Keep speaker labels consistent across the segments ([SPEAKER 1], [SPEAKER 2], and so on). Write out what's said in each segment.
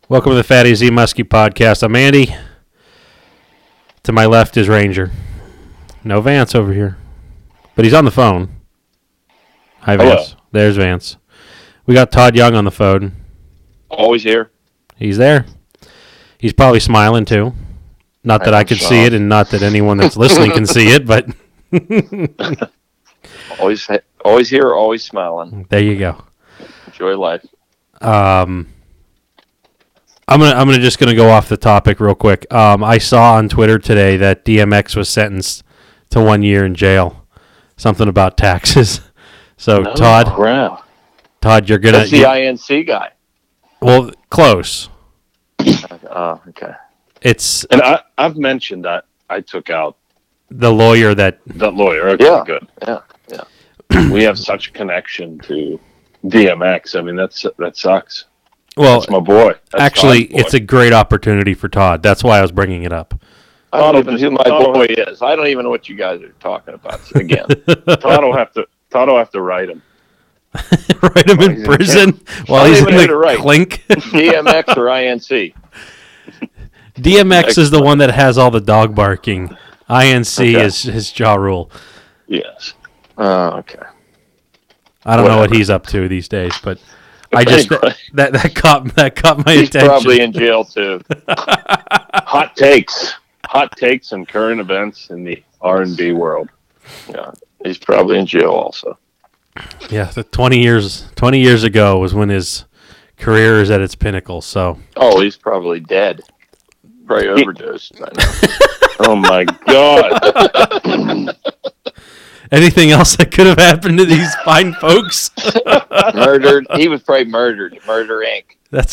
[SPEAKER 1] Welcome to the Fatty Z Muskie podcast. I'm Andy. To my left is Ranger. No Vance over here, but he's on the phone. Hi, Vance.
[SPEAKER 2] Hello.
[SPEAKER 1] There's Vance. We got Todd Young on the phone.
[SPEAKER 2] Always here.
[SPEAKER 1] He's there. He's probably smiling too. Not that I could see it, and not that anyone that's listening can see it, but
[SPEAKER 2] always here, always smiling.
[SPEAKER 1] There you go.
[SPEAKER 2] Enjoy life.
[SPEAKER 1] I'm gonna go off the topic real quick. I saw on Twitter today that DMX was sentenced to 1 year in jail. Something about taxes. So Todd, you're gonna.
[SPEAKER 2] That's the INC guy.
[SPEAKER 1] Well, close.
[SPEAKER 2] Oh, okay.
[SPEAKER 3] And I've mentioned that I took out
[SPEAKER 1] the lawyer that.
[SPEAKER 3] The lawyer. Okay,
[SPEAKER 2] yeah,
[SPEAKER 3] good.
[SPEAKER 2] Yeah.
[SPEAKER 3] We have such a connection to DMX. I mean, that sucks.
[SPEAKER 1] Well,
[SPEAKER 3] that's my boy. That's
[SPEAKER 1] actually,
[SPEAKER 3] Todd's boy.
[SPEAKER 1] it's a great opportunity for Todd. That's why I was bringing it up.
[SPEAKER 2] I don't even know who my boy is. I don't even know what you guys are talking about again.
[SPEAKER 3] Todd will have to write him.
[SPEAKER 1] Write him in prison while he's in the clink.
[SPEAKER 2] DMX or INC?
[SPEAKER 1] DMX is the one that has all the dog barking. INC is his jaw rule.
[SPEAKER 3] Yes.
[SPEAKER 2] Okay.
[SPEAKER 1] I don't know what he's up to these days, but I just that caught my attention.
[SPEAKER 2] He's probably in jail too.
[SPEAKER 3] Hot takes and current events in the R&B world.
[SPEAKER 2] Yeah, he's probably in jail also.
[SPEAKER 1] Yeah, the 20 years ago was when his career is at its pinnacle. So.
[SPEAKER 2] Oh, he's probably dead. Probably overdosed. I know.
[SPEAKER 3] Oh my God.
[SPEAKER 1] Anything else that could have happened to these fine folks?
[SPEAKER 2] Murdered. He was probably murdered. Murder Inc.
[SPEAKER 1] That's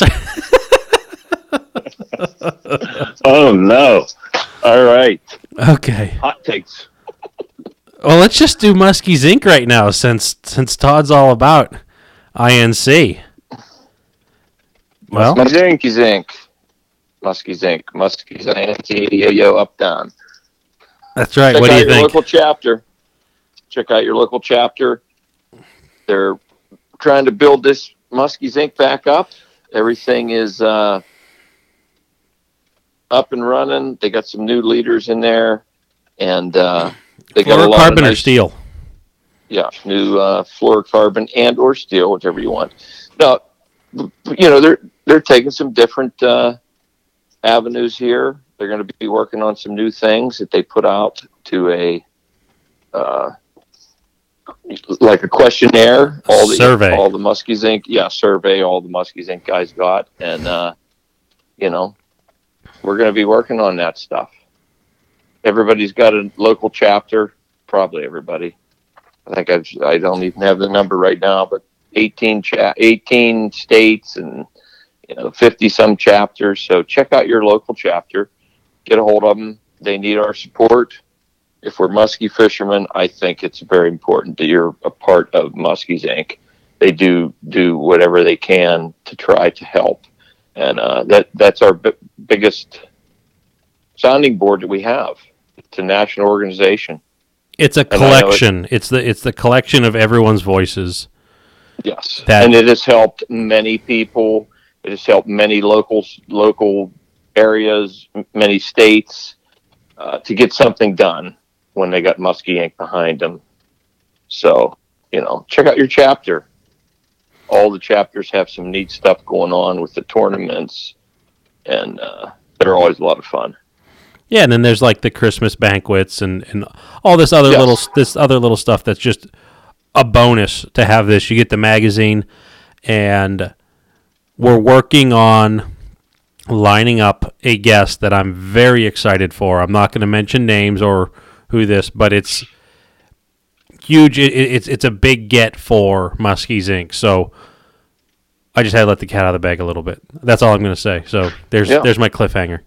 [SPEAKER 1] right.
[SPEAKER 3] Oh no. All right.
[SPEAKER 1] Okay.
[SPEAKER 3] Hot takes.
[SPEAKER 1] Well, let's just do Muskie's Inc. right now, since Todd's all about INC. Well,
[SPEAKER 2] Muskie's Inc. Muskie's INC. Yo, up, down.
[SPEAKER 1] That's right. What do you think?
[SPEAKER 2] Check out your local chapter. They're trying to build this Muskie's Inc. back up. Everything is up and running. They got some new leaders in there, and they got a lot of
[SPEAKER 1] or steel.
[SPEAKER 2] Yeah, new fluorocarbon and or steel, whichever you want. Now, they're taking some different avenues here. They're going to be working on some new things that they put out to a like a questionnaire.
[SPEAKER 1] Survey.
[SPEAKER 2] All the Muskie's Inc. Yeah, survey all the Muskie's Inc. guys got, and we're going to be working on that stuff. Everybody's got a local chapter. Probably everybody. I think I don't even have the number right now, but 18 states and 50 some chapters. So check out your local chapter. Get a hold of them. They need our support. If we're muskie fishermen, I think it's very important that you're a part of Muskie's Inc. They do whatever they can to try to help, and that's our biggest sounding board that we have. It's a national organization.
[SPEAKER 1] It's a collection. It's the collection of everyone's voices.
[SPEAKER 2] Yes, and it has helped many people. It has helped many local areas, many states to get something done when they got Muskie Inc. behind them. So, check out your chapter. All the chapters have some neat stuff going on with the tournaments, and they're always a lot of fun.
[SPEAKER 1] Yeah, and then there's like the Christmas banquets and all this other little stuff that's just a bonus to have this. You get the magazine, and we're working on lining up a guest that I'm very excited for. I'm not going to mention names or who this, but it's huge. It's a big get for Muskie's Inc. So I just had to let the cat out of the bag a little bit. That's all I'm going to say. So there's my cliffhanger.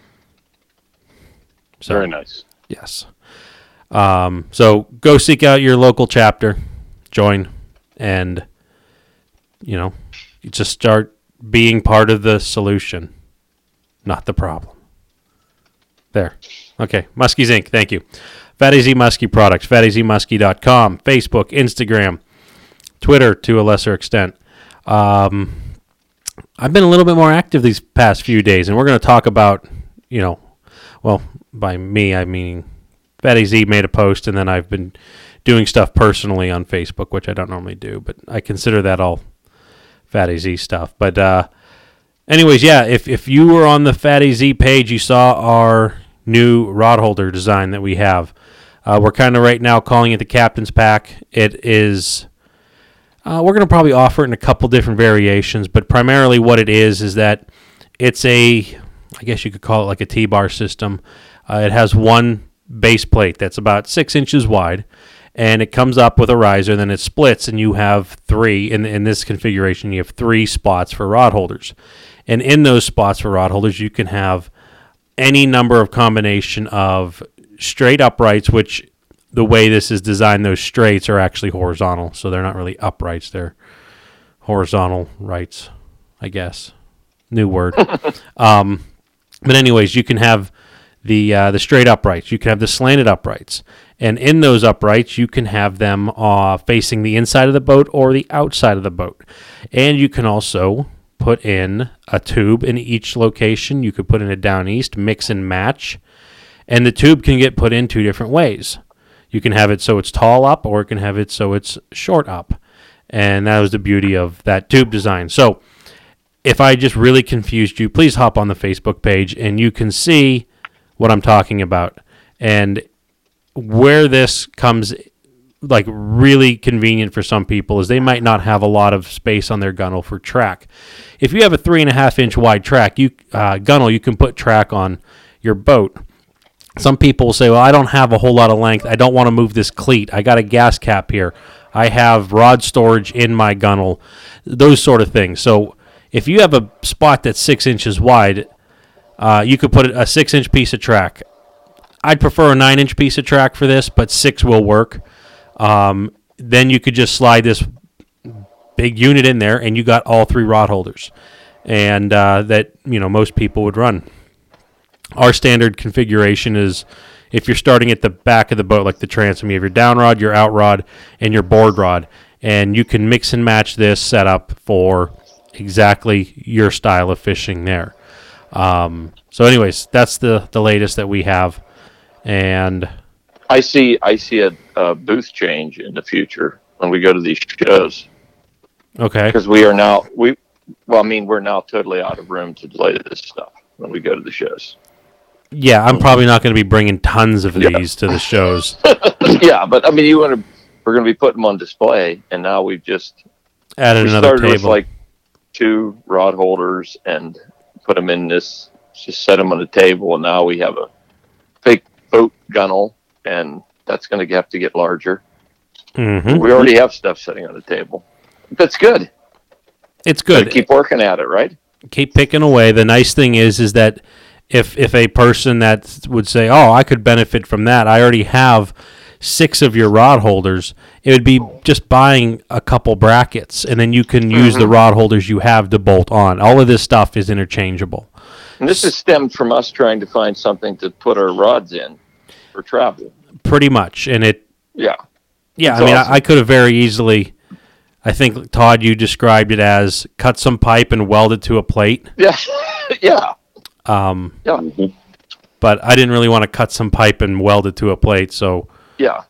[SPEAKER 1] So,
[SPEAKER 3] very nice.
[SPEAKER 1] Yes. So go seek out your local chapter, join, and just start being part of the solution, not the problem. There. Okay. Muskie's Inc. Thank you. Fatty Z Muskie products. FattyZmuskie.com. Facebook, Instagram, Twitter to a lesser extent. I've been a little bit more active these past few days, and we're going to talk about, well, by me, I mean Fatty Z made a post, and then I've been doing stuff personally on Facebook, which I don't normally do, but I consider that all Fatty Z stuff. But anyways, yeah, if you were on the Fatty Z page, you saw our new rod holder design that we have. We're kind of right now calling it the Captain's Pack. It is... we're going to probably offer it in a couple different variations, but primarily what it is that it's I guess you could call it like a T-bar system. It has one base plate that's about 6 inches wide, and it comes up with a riser, then it splits, and you have three, in this configuration, you have 3 spots for rod holders. And in those spots for rod holders, you can have any number of combination of straight uprights, which the way this is designed, those straights are actually horizontal, so they're not really uprights. They're horizontal rights, I guess. New word. But anyways, you can have the straight uprights. You can have the slanted uprights. And in those uprights, you can have them facing the inside of the boat or the outside of the boat. And you can also put in a tube in each location. You could put in a down east, mix and match. And the tube can get put in 2 different ways. You can have it so it's tall up, or you can have it so it's short up. And that was the beauty of that tube design. So if I just really confused you, please hop on the Facebook page, and you can see what I'm talking about. And where this comes like really convenient for some people is they might not have a lot of space on their gunnel for track. If you have a 3.5-inch wide track, gunnel, you can put track on your boat. Some people will say, well, I don't have a whole lot of length. I don't want to move this cleat. I got a gas cap here. I have rod storage in my gunnel, those sort of things. So if you have a spot that's 6 inches wide, you could put a 6-inch piece of track. I'd prefer a 9-inch piece of track for this, but 6 will work. Then you could just slide this big unit in there, and you got all 3 rod holders, and that most people would run. Our standard configuration is if you're starting at the back of the boat, like the transom, you have your down rod, your out rod, and your board rod, and you can mix and match this setup for exactly your style of fishing there. So anyways, that's the latest that we have, and
[SPEAKER 2] I see a booth change in the future when we go to these shows.
[SPEAKER 1] Okay.
[SPEAKER 2] Because we're now totally out of room to display this stuff when we go to the shows.
[SPEAKER 1] Yeah, I'm probably not going to be bringing tons of these to the shows.
[SPEAKER 2] Yeah, but I mean, we're going to be putting them on display, and now we've just
[SPEAKER 1] added another table.
[SPEAKER 2] With like 2 rod holders and put them in this, just set them on the table, and now we have a fake boat gunnel, and that's going to have to get larger.
[SPEAKER 1] Mm-hmm.
[SPEAKER 2] We already have stuff sitting on the table. That's good.
[SPEAKER 1] It's good.
[SPEAKER 2] Keep working at it, right?
[SPEAKER 1] Keep picking away. The nice thing is that if a person that would say, oh, I could benefit from that, I already have 6 of your rod holders, it would be just buying a couple brackets, and then you can use the rod holders you have to bolt on. All of this stuff is interchangeable.
[SPEAKER 2] And this has stemmed from us trying to find something to put our rods in for travel.
[SPEAKER 1] Pretty much. And
[SPEAKER 2] yeah.
[SPEAKER 1] Yeah,
[SPEAKER 2] it's
[SPEAKER 1] I mean,
[SPEAKER 2] awesome.
[SPEAKER 1] I could have very easily, I think, Todd, you described it as cut some pipe and weld it to a plate.
[SPEAKER 2] Yeah. Yeah.
[SPEAKER 3] Yeah.
[SPEAKER 1] But I didn't really want to cut some pipe and weld it to a plate, so...
[SPEAKER 2] Yeah.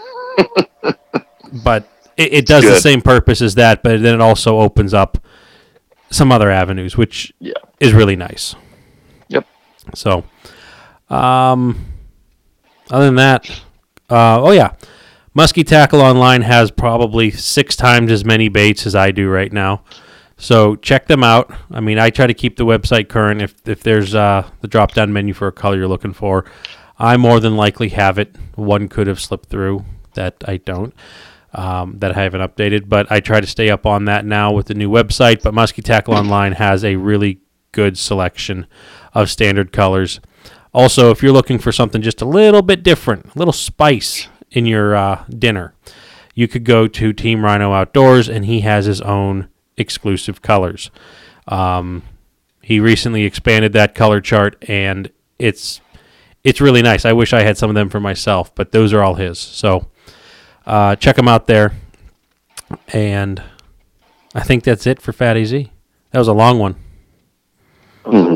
[SPEAKER 1] But it does the same purpose as that, but then it also opens up some other avenues, which is really nice.
[SPEAKER 2] Yep.
[SPEAKER 1] So, other than that, Muskie Tackle Online has probably 6 times as many baits as I do right now. So check them out. I mean, I try to keep the website current. If there's the drop-down menu for a color you're looking for, I more than likely have it. One could have slipped through that I don't, that I haven't updated. But I try to stay up on that now with the new website. But Muskie Tackle Online has a really good selection of standard colors. Also, if you're looking for something just a little bit different, a little spice in your dinner, you could go to Team Rhino Outdoors, and he has his own exclusive colors. He recently expanded that color chart, and it's really nice. I wish I had some of them for myself, but those are all his. So check him out there. And I think that's it for Fatty Z. That was a long one.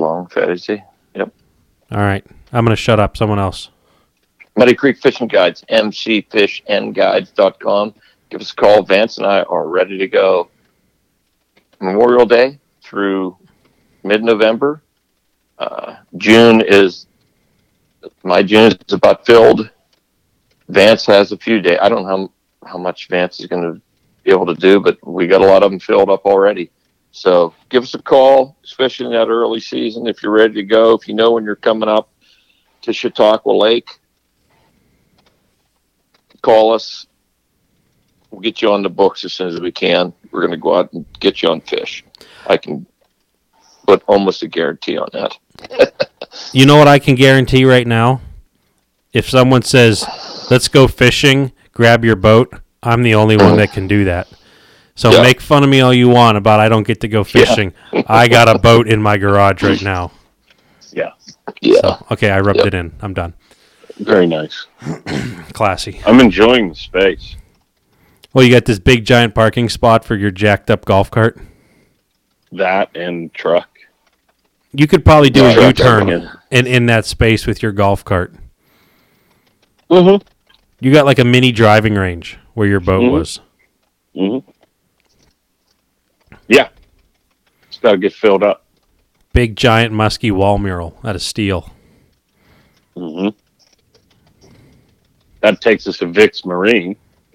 [SPEAKER 2] wrong, Fantasy. Yep.
[SPEAKER 1] All right. I'm going to shut up. Someone else.
[SPEAKER 2] Muddy Creek Fishing Guides, mcfishandguides.com. Give us a call. Vance and I are ready to go. Memorial Day through mid-November. June is about filled. Vance has a few days. I don't know how much Vance is going to be able to do, but we got a lot of them filled up already. So give us a call, especially in that early season, if you're ready to go. If you know when you're coming up to Chautauqua Lake, call us. We'll get you on the books as soon as we can. We're going to go out and get you on fish. I can put almost a guarantee on that.
[SPEAKER 1] You know what I can guarantee right now? If someone says, let's go fishing, grab your boat, I'm the only one that can do that. So make fun of me all you want about I don't get to go fishing. Yeah. I got a boat in my garage right now.
[SPEAKER 3] Yeah.
[SPEAKER 1] So, okay, I rubbed it in. I'm done.
[SPEAKER 3] Very nice.
[SPEAKER 1] Classy.
[SPEAKER 3] I'm enjoying the space.
[SPEAKER 1] Well, you got this big giant parking spot for your jacked up golf cart?
[SPEAKER 3] That and truck.
[SPEAKER 1] You could probably do a U-turn in that space with your golf cart.
[SPEAKER 3] Mm-hmm.
[SPEAKER 1] You got like a mini driving range where your boat was.
[SPEAKER 3] Mm-hmm. Yeah. It's got to get filled up.
[SPEAKER 1] Big giant musky wall mural out of steel.
[SPEAKER 3] Mm-hmm. That takes us to Vic's Marine.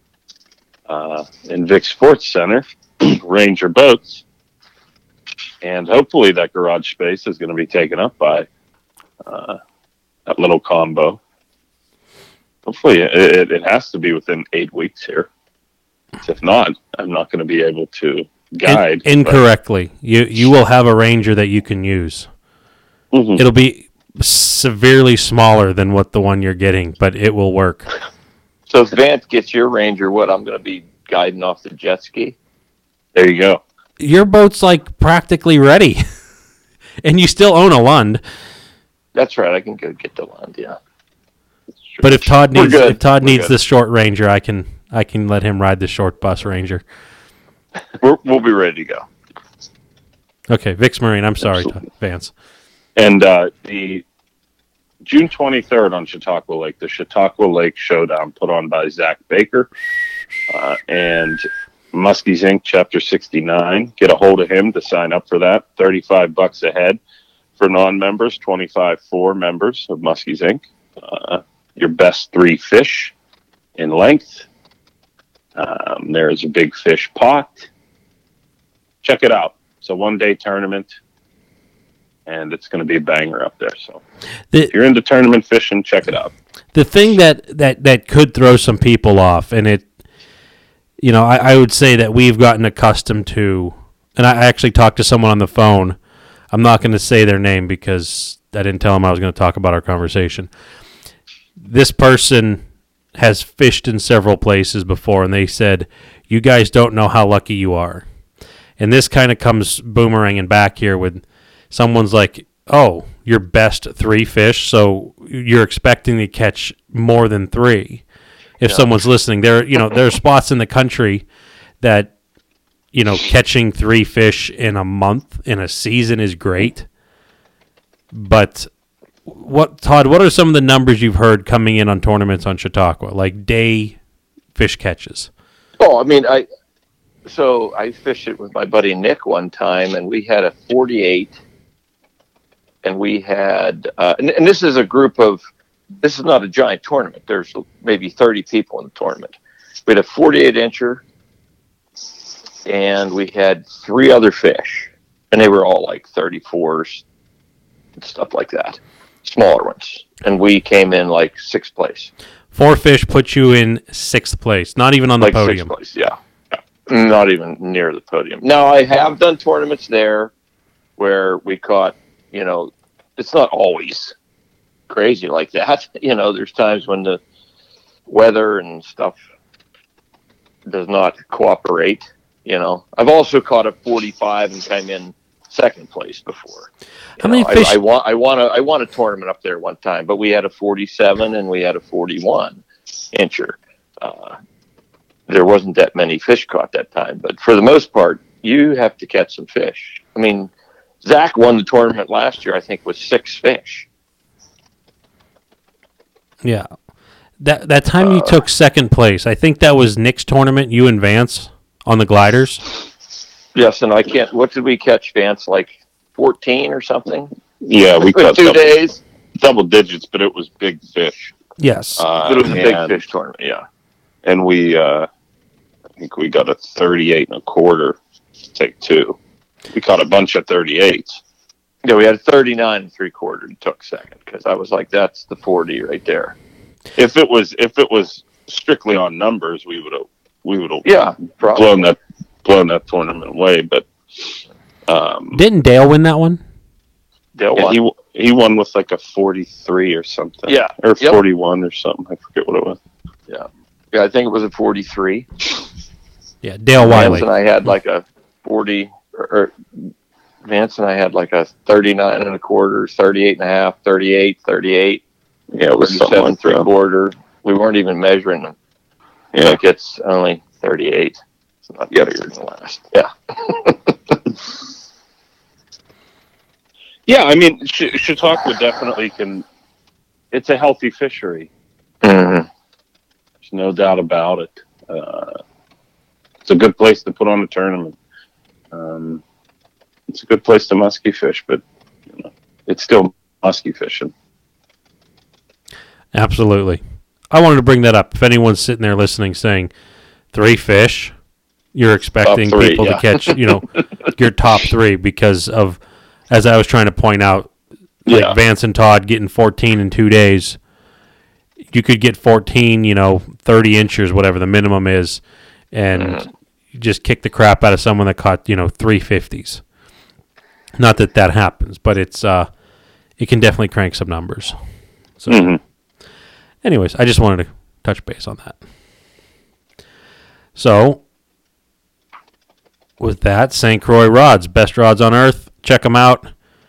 [SPEAKER 3] In Vic's Sports Center, Ranger boats. And hopefully that garage space is going to be taken up by that little combo. Hopefully it has to be within 8 weeks here. If not, I'm not going to be able to guide.
[SPEAKER 1] Incorrectly. You will have a Ranger that you can use. Mm-hmm. It'll be severely smaller than what the one you're getting, but it will work.
[SPEAKER 2] So if Vance gets your Ranger, I'm going to be guiding off the jet ski?
[SPEAKER 3] There you go.
[SPEAKER 1] Your boat's like practically ready. And you still own a Lund.
[SPEAKER 2] That's right. I can go get the Lund, yeah.
[SPEAKER 1] But if Todd needs the short Ranger, I can let him ride the short bus Ranger.
[SPEAKER 2] We'll be ready to go.
[SPEAKER 1] Okay, Vic's Marine. I'm sorry, Vance.
[SPEAKER 3] And the June 23rd on Chautauqua Lake, the Chautauqua Lake Showdown put on by Zach Baker and Muskies Inc. Chapter 69. Get a hold of him to sign up for that. $35 a head for non-members, $25 for members of Muskies Inc. Your best 3 fish in length. There's a big fish pot. Check it out. It's a 1-day tournament, and it's going to be a banger up there. So if you're into tournament fishing, check it out.
[SPEAKER 1] The thing that could throw some people off, and I would say that we've gotten accustomed to, and I actually talked to someone on the phone. I'm not going to say their name because I didn't tell them I was going to talk about our conversation. This person has fished in several places before, and they said, you guys don't know how lucky you are. And this kind of comes boomeranging back here with someone's like, oh, your best 3 fish, so you're expecting to catch more than 3. If someone's listening, there are spots in the country that, catching 3 fish in a month, in a season is great. But Todd, what are some of the numbers you've heard coming in on tournaments on Chautauqua, like day fish catches?
[SPEAKER 2] Oh, I mean, I fished it with my buddy Nick one time, and we had a 48, and we had, and this is a group of, this is not a giant tournament. There's maybe 30 people in the tournament. We had a 48-incher, and we had 3 other fish, and they were all like 34s and stuff like that, smaller ones. And we came in like 6th place.
[SPEAKER 1] 4 fish put you in 6th place, not even on the podium.
[SPEAKER 2] 6th place, yeah. Not even near the podium. Now, I have done tournaments there where we caught, it's not always crazy like that. There's times when the weather and stuff does not cooperate. I've also caught a 45 and came in 2nd place before.
[SPEAKER 1] How many fish?
[SPEAKER 2] I won a tournament up there one time, but we had a 47 and we had a 41 incher. There wasn't that many fish caught that time, but for the most part, you have to catch some fish. I mean, Zach won the tournament last year, I think, with 6 fish.
[SPEAKER 1] Yeah. That time you took second place, I think that was Nick's tournament, you and Vance on the gliders.
[SPEAKER 2] Yes, and I can't. What did we catch, Vance? Like 14 or something?
[SPEAKER 3] Yeah, we caught
[SPEAKER 2] 2 days.
[SPEAKER 3] double digits, but it was big fish.
[SPEAKER 1] Yes.
[SPEAKER 2] But it was a big fish tournament, yeah.
[SPEAKER 3] And we, I think we got a 38 and a quarter, take 2. We caught a bunch of 38s.
[SPEAKER 2] Yeah, we had a 39 and 3/4 and took second because I was like, that's the 40 right there.
[SPEAKER 3] If it was strictly on numbers, we would have
[SPEAKER 2] probably.
[SPEAKER 3] blown that tournament away. But
[SPEAKER 1] Didn't Dale win that one?
[SPEAKER 2] Dale
[SPEAKER 3] yeah,
[SPEAKER 2] won.
[SPEAKER 3] he won with like a 43 or something.
[SPEAKER 2] Yeah.
[SPEAKER 3] Or 41 or something. I forget what it was.
[SPEAKER 2] Yeah, I think it was a 43.
[SPEAKER 1] Yeah, Dale Wiley.
[SPEAKER 2] Vance and I had like a 40, or Vance and I had like a 39 and a quarter, 38 and a half, 38, 38.
[SPEAKER 3] Yeah, it was something like
[SPEAKER 2] 3/4. We weren't even measuring them.
[SPEAKER 3] Yeah.
[SPEAKER 2] Like it's only 38. It's not bigger than the last. Yeah.
[SPEAKER 3] Yeah, I mean, Chautauqua definitely can. It's a healthy fishery.
[SPEAKER 2] Mm-hmm.
[SPEAKER 3] There's no doubt about it. It's a good place to put on a tournament. It's a good place to musky fish, but it's still musky fishing.
[SPEAKER 1] Absolutely. I wanted to bring that up. If anyone's sitting there listening saying 3 fish, you're expecting
[SPEAKER 3] Top 3,
[SPEAKER 1] people to catch, your top 3 because of, as I was trying to point out, like Vance and Todd getting 14 in 2 days. You could get 14, 30 inches, whatever the minimum is, and you just kick the crap out of someone that caught, 350s. Not that happens, but it can definitely crank some numbers. So, anyways, I just wanted to touch base on that. So, with that, St. Croix rods, best rods on earth. Check them out.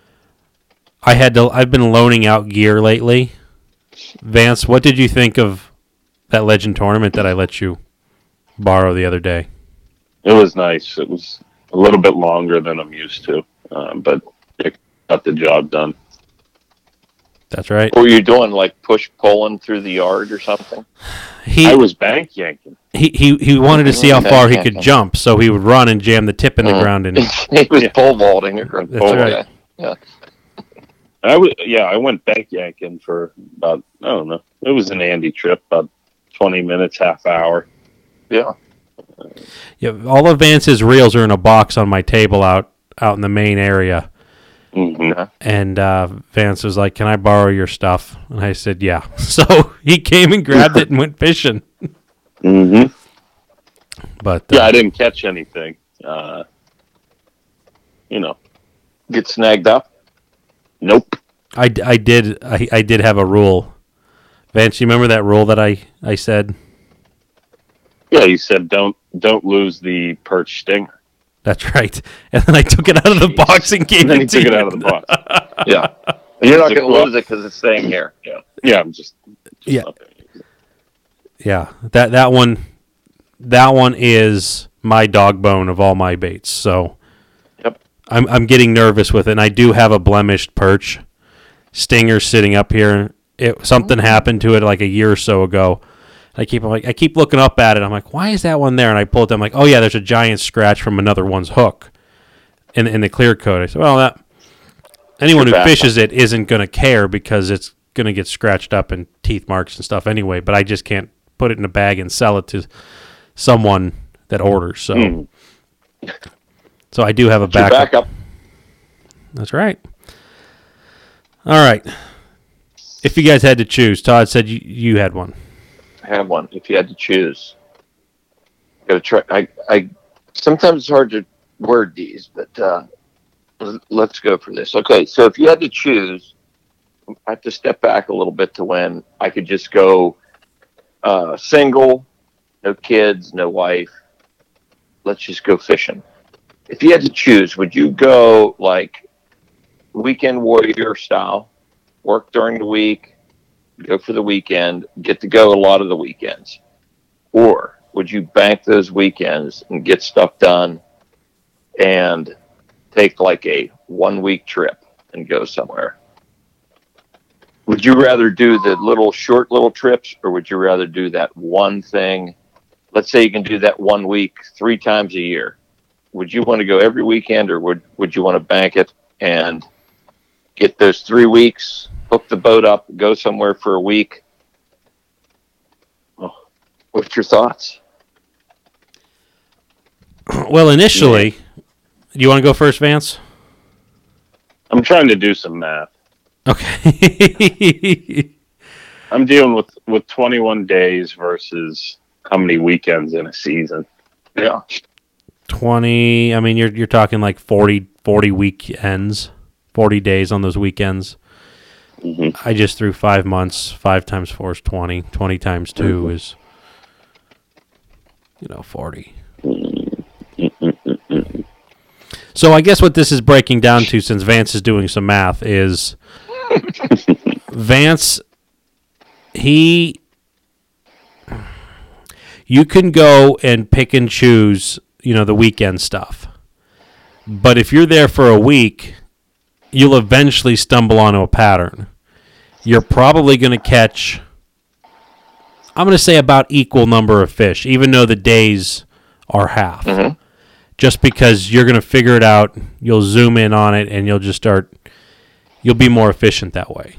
[SPEAKER 1] I've been loaning out gear lately. Vance, what did you think of that Legend tournament that I let you borrow the other day?
[SPEAKER 3] It was nice. It was a little bit longer than I'm used to, but it got the job done.
[SPEAKER 1] That's right.
[SPEAKER 2] What were you doing, like pulling through the yard or something?
[SPEAKER 3] I was bank yanking.
[SPEAKER 1] He wanted to see how far he could jump, so he would run and jam the tip in the ground. And
[SPEAKER 2] he was pole vaulting.
[SPEAKER 1] That's right.
[SPEAKER 2] Yeah.
[SPEAKER 3] I went bank yanking for about, I don't know. It was an Andy trip, about 20 minutes, half hour.
[SPEAKER 2] Yeah.
[SPEAKER 1] Yeah, all of Vance's reels are in a box on my table out in the main area.
[SPEAKER 3] Mm-hmm.
[SPEAKER 1] And Vance was like, "Can I borrow your stuff?" And I said, "Yeah." So he came and grabbed it and went fishing.
[SPEAKER 3] Mm-hmm.
[SPEAKER 1] But
[SPEAKER 3] I didn't catch anything.
[SPEAKER 2] Get snagged up?
[SPEAKER 3] Nope.
[SPEAKER 1] I did have a rule. Vance, you remember that rule that I said?
[SPEAKER 3] Yeah, you said don't lose the perch stinger.
[SPEAKER 1] That's right. And then I took it out of the box and gave
[SPEAKER 3] And then
[SPEAKER 1] it
[SPEAKER 3] he
[SPEAKER 1] to
[SPEAKER 3] took
[SPEAKER 1] you.
[SPEAKER 3] it out of the box.
[SPEAKER 2] Yeah. And you're not going to lose it because it's staying here. Yeah.
[SPEAKER 3] Yeah, I'm just
[SPEAKER 1] Yeah. Yeah. That one is my dog bone of all my baits. So
[SPEAKER 2] Yep.
[SPEAKER 1] I'm getting nervous with it. And I do have a blemished perch stinger sitting up here. Something happened to it like a year or so ago. I keep looking up at it. I'm like, why is that one there? And I pull it down. I'm like, oh yeah, there's a giant scratch from another one's hook in the clear coat. I said, well, anyone who fishes it isn't going to care because it's going to get scratched up and teeth marks and stuff anyway. But I just can't put it in a bag and sell it to someone that orders. So, so I do have a backup. That's right. All right. If you guys had to choose, Todd said you had one.
[SPEAKER 2] Have one if you had to choose. Gotta try. I sometimes it's hard to word these, but let's go for this. Okay, so if you had to choose, I have to step back a little bit to when I could just go single, no kids, no wife. Let's just go fishing. If you had to choose, would you go like weekend warrior style, work during the week, go for the weekend, get to go a lot of the weekends? Or would you bank those weekends and get stuff done and take like a 1-week trip and go somewhere. Would you rather do the short little trips, or would you rather do that one thing? Let's say you can do that 1 week 3 times a year. Would you want to go every weekend, or would you want to bank it and get those 3 weeks, hook the boat up, go somewhere for a week? Oh, what's your thoughts?
[SPEAKER 1] Well, initially, do you want to go first, Vance?
[SPEAKER 3] I'm trying to do some math.
[SPEAKER 1] Okay.
[SPEAKER 3] I'm dealing with 21 days versus how many weekends in a season.
[SPEAKER 2] Yeah.
[SPEAKER 1] 20, I mean, you're talking like 40 weekends, 40 days on those weekends.
[SPEAKER 3] Mm-hmm.
[SPEAKER 1] I just threw 5 months. 5 times 4 is 20. 20 times 2 is, 40. So I guess what this is breaking down to, since Vance is doing some math, is Vance, you can go and pick and choose, the weekend stuff. But if you're there for a week, you'll eventually stumble onto a pattern. You're probably going to catch, I'm going to say, about equal number of fish, even though the days are half.
[SPEAKER 2] Mm-hmm.
[SPEAKER 1] Just because you're going to figure it out, you'll zoom in on it, and you'll be more efficient that way.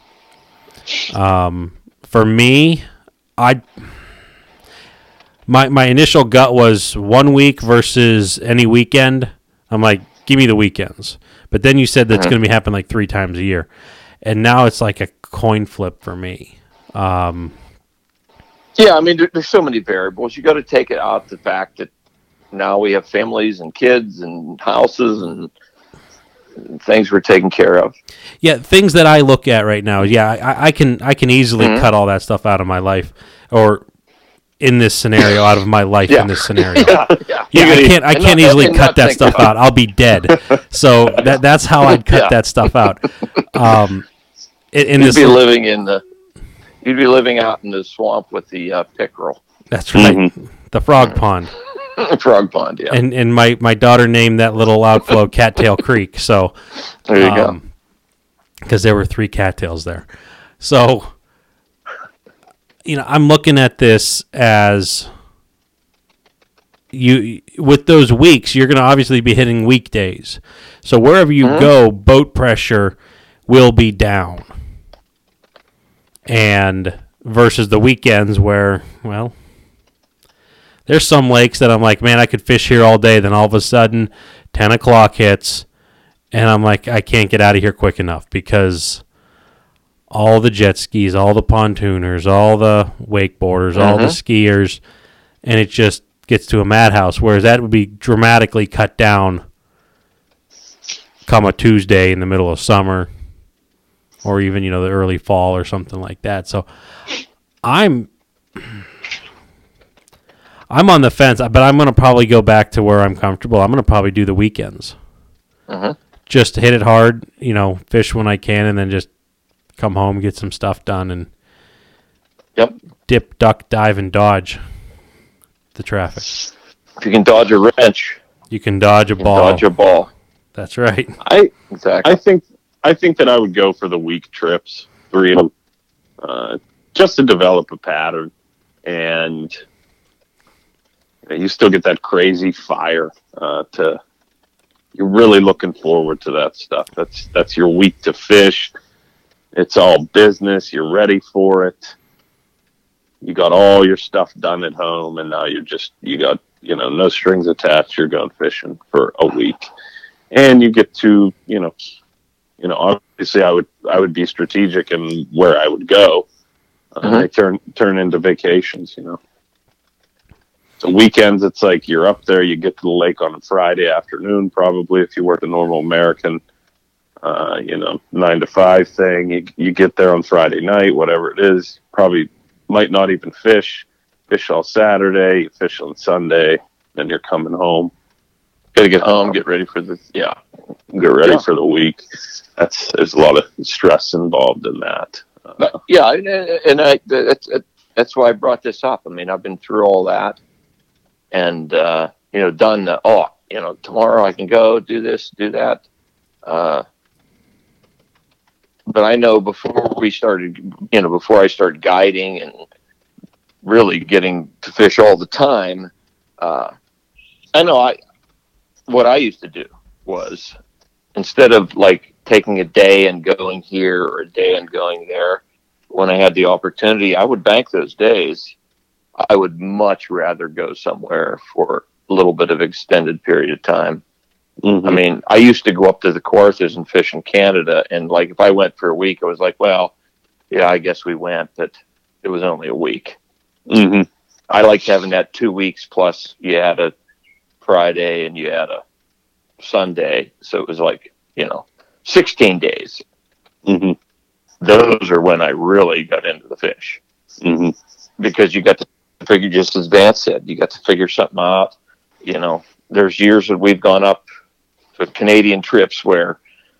[SPEAKER 1] For me, my initial gut was 1 week versus any weekend. I'm like, give me the weekends. But then you said that's going to be happening like 3 times a year. And now it's like a coin flip for me.
[SPEAKER 2] Yeah, I mean, there's so many variables. You got to take it out the fact that now we have families and kids and houses and things we're taking care of.
[SPEAKER 1] Yeah, things that I look at right now. Yeah, I can easily cut all that stuff out of my life, or in this scenario, out of my life in this scenario. I can't easily cut that stuff out. I'll be dead. So that's how I'd cut that stuff out. You'd be
[SPEAKER 2] living out in the swamp with the pickerel.
[SPEAKER 1] That's right. Mm-hmm. The frog pond.
[SPEAKER 2] Frog pond, yeah.
[SPEAKER 1] And my daughter named that little outflow Cattail Creek. So
[SPEAKER 2] there you go.
[SPEAKER 1] Because there were 3 cattails there. So, I'm looking at this as with those weeks, you're going to obviously be hitting weekdays. So wherever you go, boat pressure will be down. And versus the weekends where, well, there's some lakes that I'm like, man, I could fish here all day. Then all of a sudden, 10 o'clock hits, and I'm like, I can't get out of here quick enough because all the jet skis, all the pontooners, all the wakeboarders, all the skiers, and it just gets to a madhouse. Whereas that would be dramatically cut down come a Tuesday in the middle of summer, or even, the early fall or something like that. So I'm on the fence, but I'm going to probably go back to where I'm comfortable. I'm going to probably do the weekends. Just hit it hard, fish when I can, and then just come home, get some stuff done, and dip, duck, dive, and dodge the traffic.
[SPEAKER 2] If you can dodge a wrench,
[SPEAKER 1] you can dodge a ball.
[SPEAKER 2] Dodge a ball.
[SPEAKER 1] That's right.
[SPEAKER 3] Exactly. I think that I would go for the week trips, 3 of them, just to develop a pattern, and you still get that crazy fire. You're really looking forward to that stuff. That's your week to fish. It's all business. You're ready for it. You got all your stuff done at home, and now you got no strings attached. You're going fishing for a week, and you get to obviously I would be strategic in where I would go. They turn into vacations. So weekends, it's like you're up there, you get to the lake on a Friday afternoon, probably if you work a normal American, 9 to 5 thing. You get there on Friday night, whatever it is, probably might not even fish all Saturday, you fish on Sunday, then you're coming home.
[SPEAKER 2] Got to get home, get ready for the
[SPEAKER 3] for the week. There's a lot of stress involved in that.
[SPEAKER 2] That's why I brought this up. I mean, I've been through all that. And, done tomorrow I can go do this, do that. Uh, but I know before I started guiding and really getting to fish all the time, I know what I used to do was, instead of like taking a day and going here or a day and going there, when I had the opportunity, I would bank those days. I would much rather go somewhere for a little bit of extended period of time.
[SPEAKER 3] Mm-hmm.
[SPEAKER 2] I mean, I used to go up to the Kawarthas and fish in Canada, and like if I went for a week, I was like, well, yeah, I guess we went, but it was only a week.
[SPEAKER 3] Mm-hmm.
[SPEAKER 2] I liked having that 2 weeks plus you had a Friday and you had a Sunday, so it was like 16 days.
[SPEAKER 3] Mm-hmm.
[SPEAKER 2] Those are when I really got into the fish, because you got to figure, just as Vance said, you got to figure something out. There's years that we've gone up to Canadian trips where,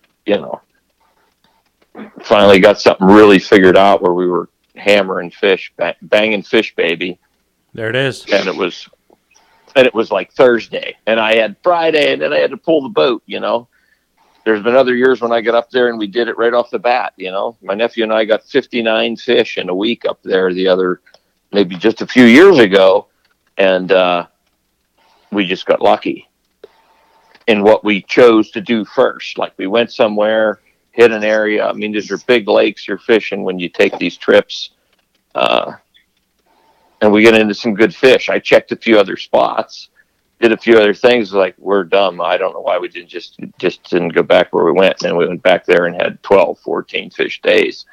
[SPEAKER 2] finally got something really figured out, where we were hammering fish, banging fish, baby.
[SPEAKER 1] There it is.
[SPEAKER 2] And it was like Thursday, and I had Friday, and then I had to pull the boat. There's been other years when I got up there and we did it right off the bat. My nephew and I got 59 fish in a week up there maybe just a few years ago. And, we just got lucky in what we chose to do first. Like, we went somewhere, hit an area. I mean, these are big lakes you're fishing when you take these trips. And we get into some good fish. I checked a few other spots, did a few other things. Like, we're dumb. I don't know why we didn't just didn't go back where we went. And then we went back there and had 12, 14 fish days.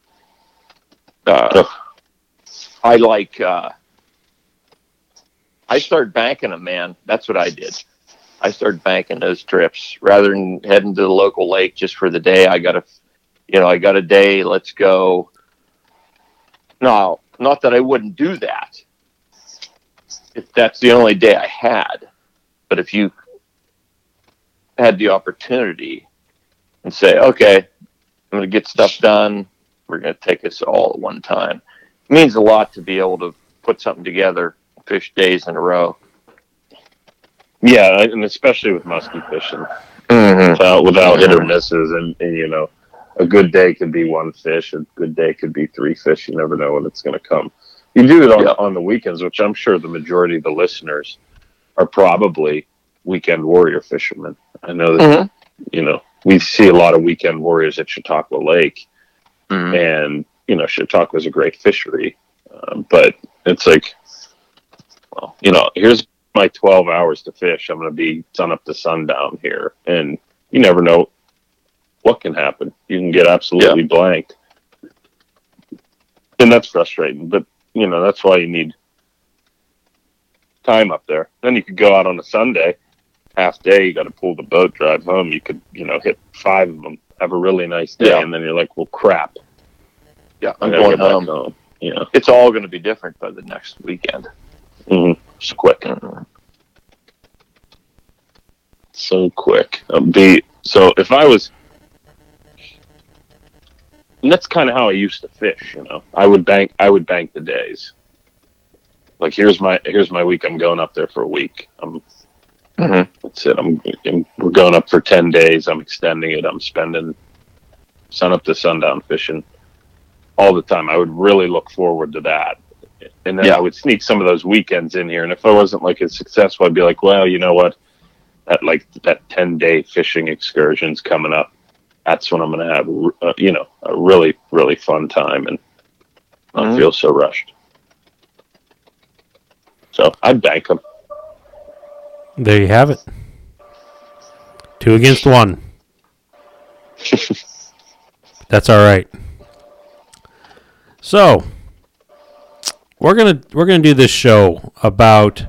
[SPEAKER 2] I started banking them, man. That's what I did. I started banking those trips rather than heading to the local lake just for the day. I got a day. Let's go. No, not that I wouldn't do that if that's the only day I had. But if you had the opportunity and say, okay, I'm going to get stuff done, we're going to take this all at one time. It means a lot to be able to put something together, fish days in a row.
[SPEAKER 3] Yeah, and especially with musky fishing, without hit or misses, and a good day could be one fish, a good day could be three fish. You never know when it's going to come. You do it on the weekends, which I'm sure the majority of the listeners are probably weekend warrior fishermen. I know that we see a lot of weekend warriors at Chautauqua Lake, and Chautauqua is a great fishery, but it's like, well, here's my 12 hours to fish. I'm going to be sun up to sundown here, and you never know what can happen. You can get absolutely blanked, and that's frustrating. But that's why you need time up there. Then you could go out on a Sunday, half day. You got to pull the boat, drive home. You could hit 5 of them, have a really nice day, and then you're like, well, crap.
[SPEAKER 2] Yeah, I'm going home. It's all going to be different by the next weekend.
[SPEAKER 3] It's quick. So quick. So if I was, and that's kind of how I used to fish. I would bank the days. Like, here's my week. I'm going up there for a week. That's it. We're going up for 10 days. I'm extending it. I'm spending sun up to sundown fishing all the time. I would really look forward to that. And then I would sneak some of those weekends in here. And if I wasn't like as successful, I'd be like, well, you know what? That 10-day fishing excursion's coming up. That's when I'm going to have, a really, really fun time and not feel so rushed. So I'd bank them.
[SPEAKER 1] There you have it. 2 against 1. That's all right. So we're gonna do this show about.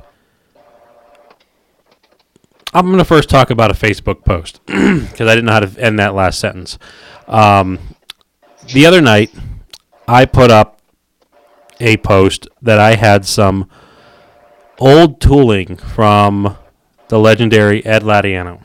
[SPEAKER 1] I'm gonna first talk about a Facebook post because I didn't know how to end that last sentence. The other night, I put up a post that I had some old tooling from the legendary Ed Latiano,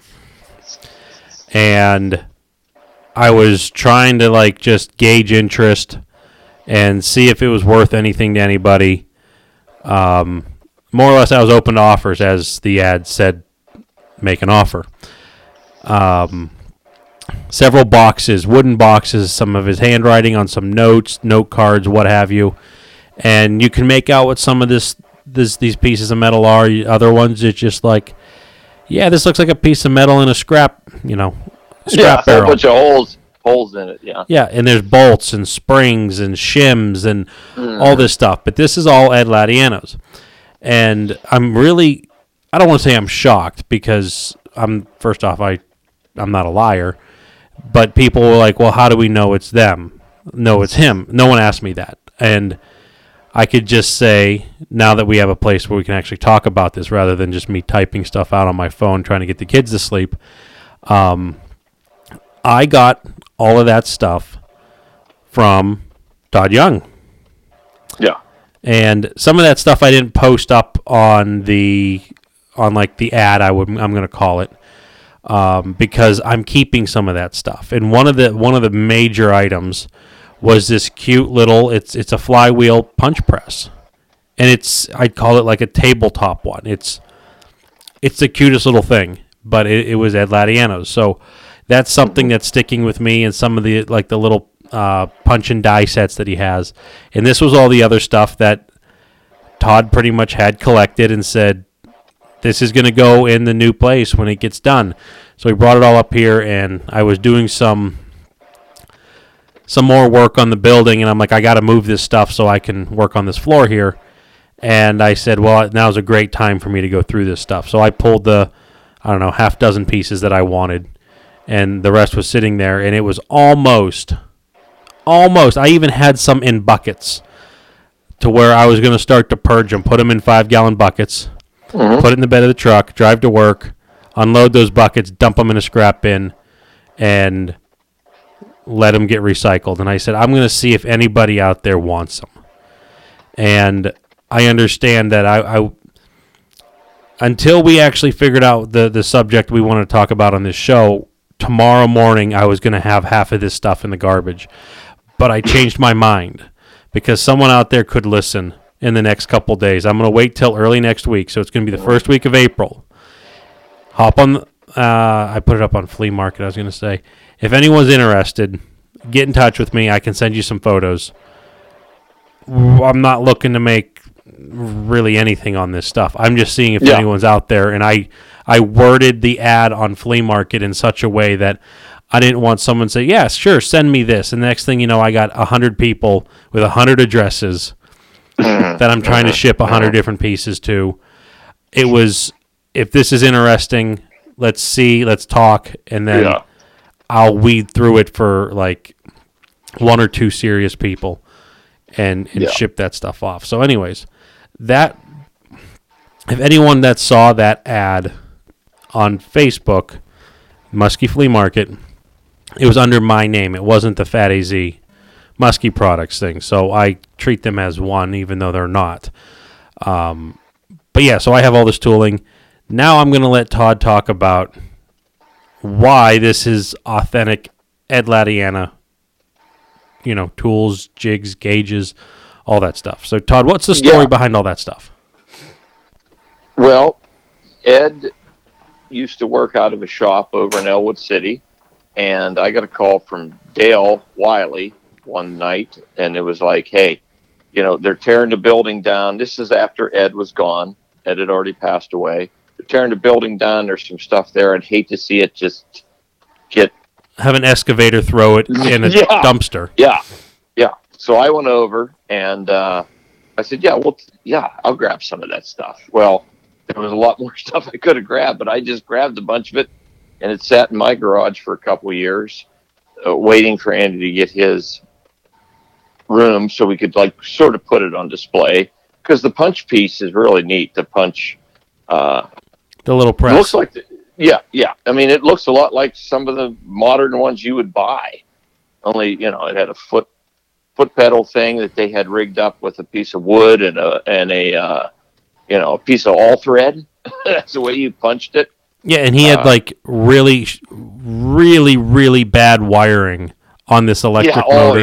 [SPEAKER 1] and I was trying to just gauge interest and see if it was worth anything to anybody. More or less, I was open to offers, as the ad said, make an offer. several boxes, wooden boxes, some of his handwriting on some notes, note cards, what have you. And you can make out what some of these pieces of metal are. Other ones, it's just like, yeah, this looks like a piece of metal in a scrap, scrap
[SPEAKER 2] A
[SPEAKER 1] barrel.
[SPEAKER 2] bunch of holes in it. Yeah.
[SPEAKER 1] Yeah, and there's bolts and springs and shims and all this stuff. But this is all Ed Latiano's. And I don't want to say I'm shocked because first off, I'm not a liar. But people were like, well, how do we know it's them? No, it's him. No one asked me that. And I could just say, now that we have a place where we can actually talk about this rather than just me typing stuff out on my phone trying to get the kids to sleep, I got all of that stuff from Todd Young.
[SPEAKER 2] Yeah.
[SPEAKER 1] And some of that stuff I didn't post up on the ad, I'm going to call it, because I'm keeping some of that stuff. And one of the major items was this cute little, it's a flywheel punch press, and I'd call it like a tabletop one. It's the cutest little thing, but it was Ed Latiano's. So that's something that's sticking with me, and some of the little punch and die sets that he has. And this was all the other stuff that Todd pretty much had collected and said, this is going to go in the new place when it gets done. So he brought it all up here, and I was doing some more work on the building, and I'm like, I got to move this stuff so I can work on this floor here. And I said, well, now's a great time for me to go through this stuff. So I pulled the, half dozen pieces that I wanted, and the rest was sitting there, and it was almost, I even had some in buckets to where I was going to start to purge them, put them in 5-gallon buckets, put it in the bed of the truck, drive to work, unload those buckets, dump them in a scrap bin, and let them get recycled. And I said, I'm going to see if anybody out there wants them. And I understand that I until we actually figured out the subject we want to talk about on this show, tomorrow morning I was going to have half of this stuff in the garbage. But I changed my mind because someone out there could listen in the next couple days. I'm going to wait till early next week, so it's going to be the first week of April. Hop on, I put it up on Flea Market, I was going to say. If anyone's interested, get in touch with me. I can send you some photos. I'm not looking to make really anything on this stuff. I'm just seeing if anyone's out there. And I worded the ad on Flea Market in such a way that I didn't want someone to say, yeah, sure, send me this. And the next thing you know, I got 100 people with 100 addresses that I'm trying to ship 100 different pieces to. It was, if this is interesting, let's see, let's talk, and then I'll weed through it for like 1 or 2 serious people and ship that stuff off. So anyways, if anyone that saw that ad on Facebook, Muskie Flea Market, it was under my name. It wasn't the Fat AZ Muskie Products thing. So I treat them as one, even though they're not. But yeah, so I have all this tooling. Now I'm going to let Todd talk about why this is authentic Ed Latiana, tools, jigs, gauges, all that stuff. So Todd, what's the story behind all that stuff?
[SPEAKER 2] Well, Ed used to work out of a shop over in Elwood City, and I got a call from Dale Wiley one night, and it was like, hey, they're tearing the building down. This is after Ed was gone. Ed had already passed away. They're tearing the building down. There's some stuff there. I'd hate to see it just get...
[SPEAKER 1] Have an excavator throw it in a dumpster.
[SPEAKER 2] Yeah. So I went over, and I said, I'll grab some of that stuff. Well, there was a lot more stuff I could have grabbed, but I just grabbed a bunch of it, and it sat in my garage for a couple of years, waiting for Andy to get his room so we could sort of put it on display, because the punch piece is really neat. The punch,
[SPEAKER 1] the little press.
[SPEAKER 2] It looks like I mean, it looks a lot like some of the modern ones you would buy. Only, it had a foot pedal thing that they had rigged up with a piece of wood and a piece of all thread. That's the way you punched it.
[SPEAKER 1] Yeah, and he had really, really, really bad wiring on this electric motor.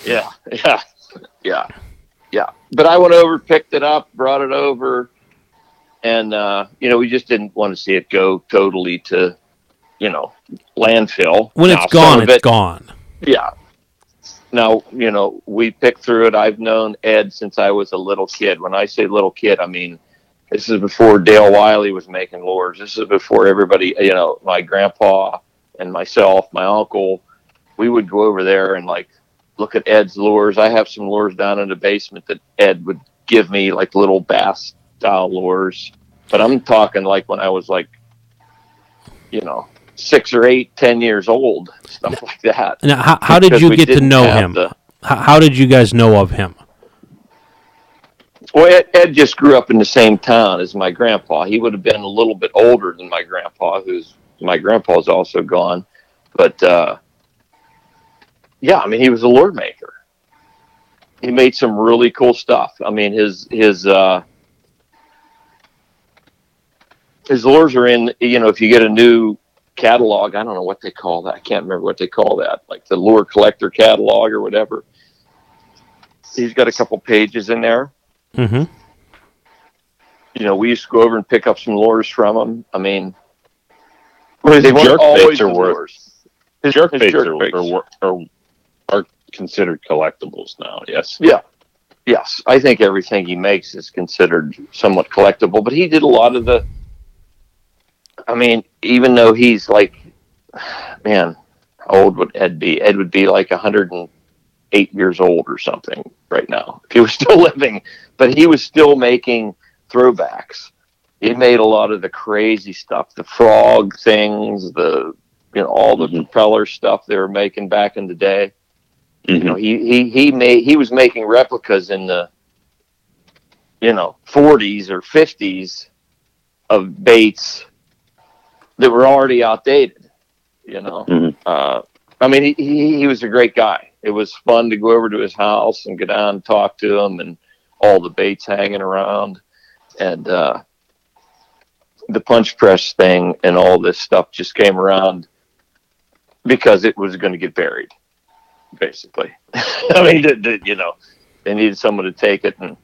[SPEAKER 2] Yeah. But I went over, picked it up, brought it over, and we just didn't want to see it go totally to landfill.
[SPEAKER 1] When
[SPEAKER 2] Now,
[SPEAKER 1] it's gone,
[SPEAKER 2] some of
[SPEAKER 1] it's
[SPEAKER 2] it,
[SPEAKER 1] gone.
[SPEAKER 2] yeah. Now, we picked through it. I've known Ed since I was a little kid. When I say little kid, I mean, this is before Dale Wiley was making lures. This is before everybody, my grandpa and myself, my uncle, we would go over there and like look at Ed's lures. I have some lures down in the basement that Ed would give me, like little bass style lures. But I'm talking like when I was like, 6 or 8, 10 years old, stuff like that.
[SPEAKER 1] Now, how did
[SPEAKER 2] Because
[SPEAKER 1] you
[SPEAKER 2] we
[SPEAKER 1] get to
[SPEAKER 2] didn't
[SPEAKER 1] know
[SPEAKER 2] have
[SPEAKER 1] him? How did you guys know of him?
[SPEAKER 2] Well, Ed just grew up in the same town as my grandpa. He would have been a little bit older than my grandpa, my grandpa's also gone. But, yeah, I mean, he was a lure maker. He made some really cool stuff. I mean, his lures are in, if you get a new catalog, I don't know what they call that. I can't remember what they call that, like the lure collector catalog or whatever. He's got a couple pages in there.
[SPEAKER 1] Mm-hmm.
[SPEAKER 2] We used to go over and pick up some lures from him. I mean, they weren't
[SPEAKER 3] Jerk
[SPEAKER 2] always
[SPEAKER 3] baits are
[SPEAKER 2] the
[SPEAKER 3] worth.
[SPEAKER 2] lures.
[SPEAKER 3] Jerk
[SPEAKER 2] His
[SPEAKER 3] baits
[SPEAKER 2] jerk baits.
[SPEAKER 3] are considered collectibles now. Yes.
[SPEAKER 2] Yeah. Yes. I think everything he makes is considered somewhat collectible, but he did a lot of I mean, even though he's like, man, how old would Ed be? Ed would be like 108 years old or something right now if he was still living, but he was still making throwbacks. He made a lot of the crazy stuff, the frog things, all the propeller stuff they were making back in the day.
[SPEAKER 3] Mm-hmm.
[SPEAKER 2] He was making replicas in the 40s or 50s of baits that were already outdated.
[SPEAKER 3] Mm-hmm.
[SPEAKER 2] I mean, he was a great guy. It was fun to go over to his house and go down and talk to him, and all the baits hanging around, and the punch press thing and all this stuff just came around because it was going to get buried, basically. I mean, they needed someone to take it, and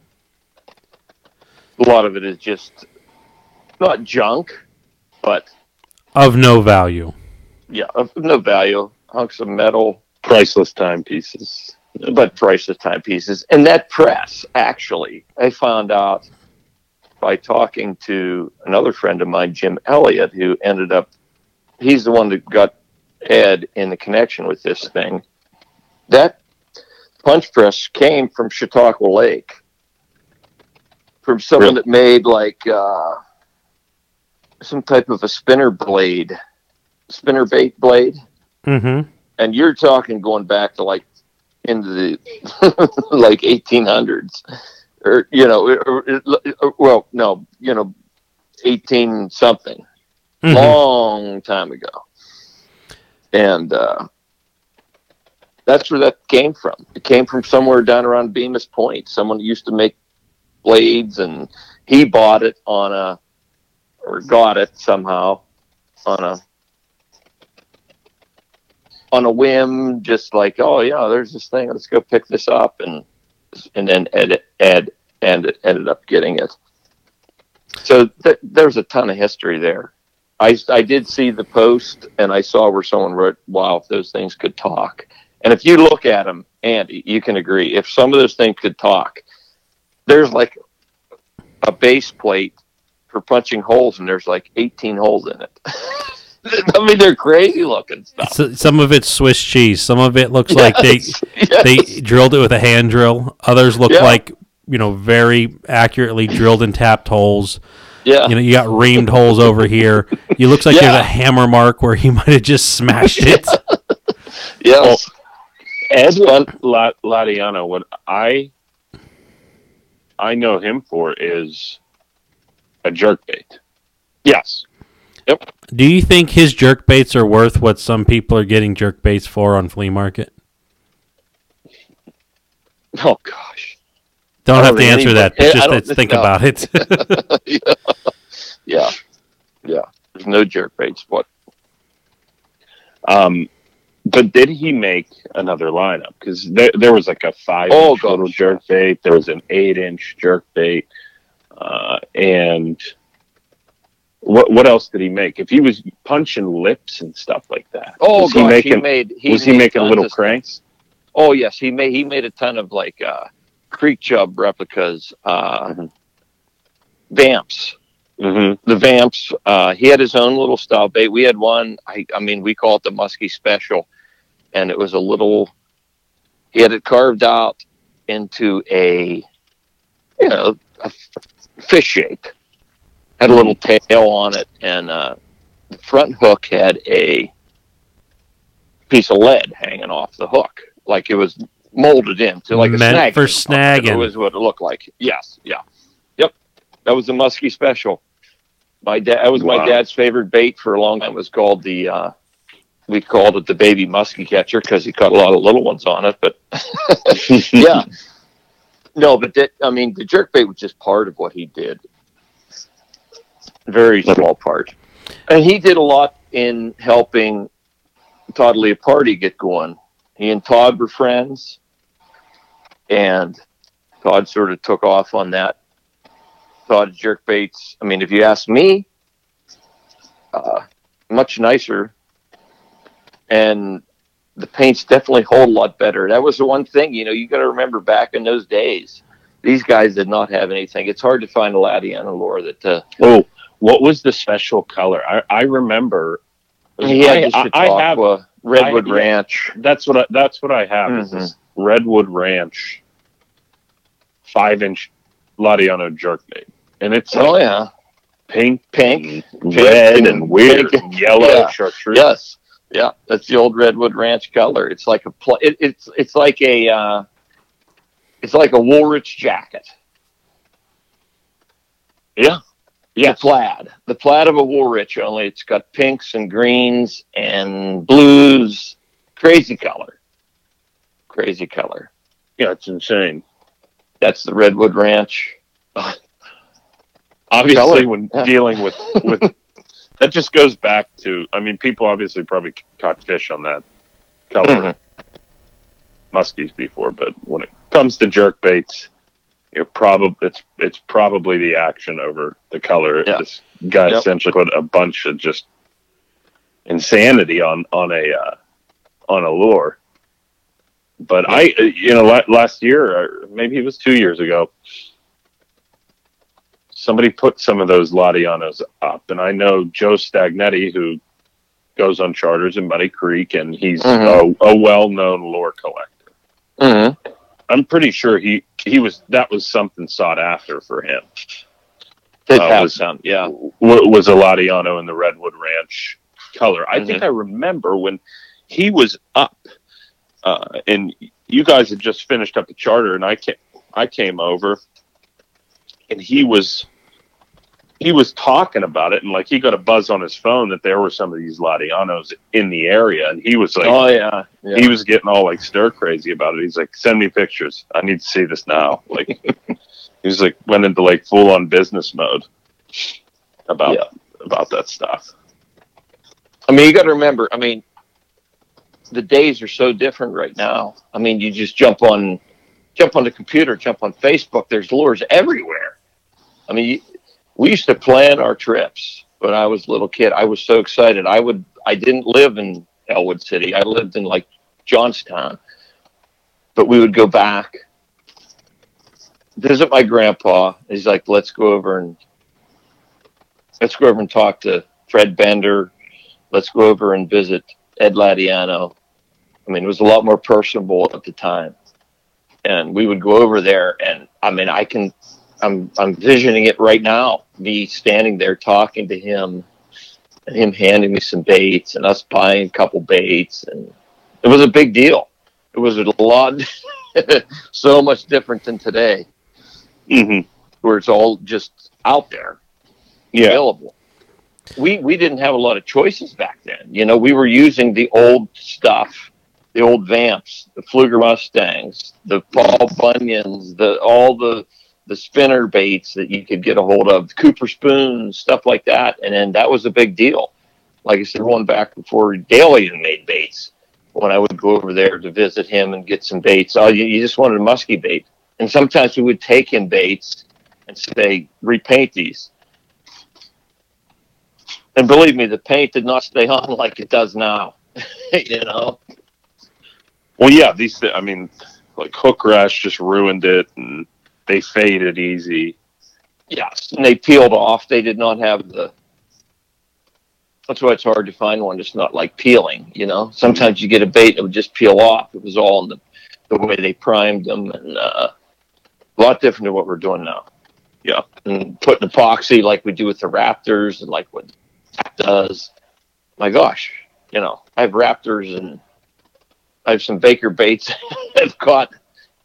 [SPEAKER 2] a lot of it is just not junk, but
[SPEAKER 1] Of no value.
[SPEAKER 2] yeah, of no value, hunks of metal,
[SPEAKER 3] Priceless timepieces.
[SPEAKER 2] but priceless timepieces. And that press, actually, I found out by talking to another friend of mine, Jim Elliott, who he's the one that got Ed in the connection with this thing. That punch press came from Chautauqua Lake, from someone that made like some type of a spinner bait blade.
[SPEAKER 1] Mm-hmm.
[SPEAKER 2] And you're talking going back to like into the like 1800s, or 18 something,
[SPEAKER 1] Mm-hmm.
[SPEAKER 2] long time ago. And that's where that came from. It came from somewhere down around Bemis Point. Someone used to make blades, and he bought it or got it somehow on a whim, just like, oh yeah, there's this thing, let's go pick this up, and then Ed ended up getting it. So there's a ton of history there. I did see the post, and I saw where someone wrote, wow, if those things could talk. And if you look at them, Andy, you can agree, if some of those things could talk, there's like a base plate for punching holes, and there's like 18 holes in it. I mean, they're crazy looking stuff.
[SPEAKER 1] So, some of it's Swiss cheese. Some of it looks like they drilled it with a hand drill. Others look like, very accurately drilled and tapped holes.
[SPEAKER 2] Yeah.
[SPEAKER 1] You got reamed holes over here. It looks like there's a hammer mark where he might have just smashed it.
[SPEAKER 2] Yes.
[SPEAKER 3] Well, Ed Ladiano, what I know him for is a jerkbait. Yes. Yep.
[SPEAKER 1] Do you think his jerk baits are worth what some people are getting jerk baits for on flea market?
[SPEAKER 2] Oh gosh.
[SPEAKER 1] Don't have to answer that. But just think about it.
[SPEAKER 2] Yeah. There's no jerk baits. What?
[SPEAKER 3] But did he make another lineup? Because there was like a 5-inch little jerk bait. There was an 8-inch jerk bait, and what else did he make? If he was punching lips and stuff like that,
[SPEAKER 2] Oh
[SPEAKER 3] was
[SPEAKER 2] gosh,
[SPEAKER 3] he making
[SPEAKER 2] tons
[SPEAKER 3] little
[SPEAKER 2] of stuff.
[SPEAKER 3] cranks?
[SPEAKER 2] Oh yes, he made a ton of like creek chub replicas, vamps.
[SPEAKER 3] Mm-hmm.
[SPEAKER 2] The vamps. He had his own little style bait. We had one. I mean, we call it the Muskie Special, and it was a little. He had it carved out into a fish shape. Had a little tail on it, and the front hook had a piece of lead hanging off the hook, like it was molded into like a
[SPEAKER 1] Meant
[SPEAKER 2] snag.
[SPEAKER 1] for
[SPEAKER 2] thing.
[SPEAKER 1] snagging.
[SPEAKER 2] It was what it looked like. Yes, yeah, yep. That was the Muskie Special. That was my dad's favorite bait for a long time. It was called we called it the baby muskie catcher because he caught a lot of little ones on it. But yeah, no, but the jerkbait was just part of what he did. Very small part. And he did a lot in helping Todd Leopardi get going. He and Todd were friends, and Todd sort of took off on that. Todd's jerkbaits, I mean, if you ask me, much nicer, and the paints definitely hold a lot better. That was the one thing, you got to remember back in those days, these guys did not have anything. It's hard to find a Ladiano lure that.
[SPEAKER 3] What was the special color? I remember.
[SPEAKER 2] He had the Chautauqua Redwood Ranch.
[SPEAKER 3] That's what I have.
[SPEAKER 2] Mm-hmm.
[SPEAKER 3] Is this Redwood Ranch 5-inch Ladiano jerkbait, and it's pink, red, and weird, and yellow chartreuse.
[SPEAKER 2] Yes, yeah, that's the old Redwood Ranch color. It's like it's like a Woolrich jacket.
[SPEAKER 3] Yeah.
[SPEAKER 2] Yeah, the plaid of a Woolrich, only it's got pinks and greens and blues. Crazy color.
[SPEAKER 3] Yeah, it's insane.
[SPEAKER 2] That's the Redwood Ranch.
[SPEAKER 3] Obviously, when dealing with that, just goes back to. I mean, people obviously probably caught fish on that color muskies before, but when it comes to jerkbaits, it's probably the action over the color.
[SPEAKER 2] Yeah.
[SPEAKER 3] This guy essentially put a bunch of just insanity on a lure. But last year, or maybe it was 2 years ago, somebody put some of those Ladianos up, and I know Joe Stagnetti, who goes on charters in Muddy Creek, and he's a well-known lure collector.
[SPEAKER 2] Mm-hmm.
[SPEAKER 3] I'm pretty sure that was something sought after for him.
[SPEAKER 2] Was
[SPEAKER 3] a Ladiano in the Redwood Ranch color. I think I remember when he was up, and you guys had just finished up the charter, and I came over, and he was talking about it, and like he got a buzz on his phone that there were some of these Ladianos in the area, and he was like, he was getting all like stir crazy about it. He's like, send me pictures. I need to see this now. Like, he was like, went into like full on business mode about that stuff.
[SPEAKER 2] I mean, you got to remember, the days are so different right now. I mean, you just jump on the computer, jump on Facebook. There's lures everywhere. I mean, we used to plan our trips when I was a little kid. I was so excited. I didn't live in Elwood City. I lived in like Johnstown, but we would go back, visit my grandpa. He's like, let's go over and talk to Fred Bender. Let's go over and visit Ed Ladiano. I mean, it was a lot more personable at the time. And we would go over there, and I'm visioning it right now, me standing there talking to him and him handing me some baits and us buying a couple baits. And it was a big deal. It was a lot, so much different than today, where it's all just out there, available. We didn't have a lot of choices back then. We were using the old stuff, the old Vamps, the Pfluger Mustangs, the Paul Bunyans, all the spinner baits that you could get a hold of, Cooper spoons, stuff like that. And then that was a big deal. Like I said, going back before Dale even made baits, when I would go over there to visit him and get some baits, you just wanted a musky bait. And sometimes we would take in baits and say, repaint these. And believe me, the paint did not stay on like it does now.
[SPEAKER 3] Well, yeah, I mean, like hook rash just ruined it, and they faded easy.
[SPEAKER 2] Yes, and they peeled off. They did not have the. That's why it's hard to find one that's not like peeling. Sometimes you get a bait that would just peel off. It was all in the way they primed them, and a lot different than what we're doing now.
[SPEAKER 3] Yeah,
[SPEAKER 2] and putting epoxy like we do with the Raptors, and like what Zach does. My gosh, I have Raptors, and I have some Baker baits that have caught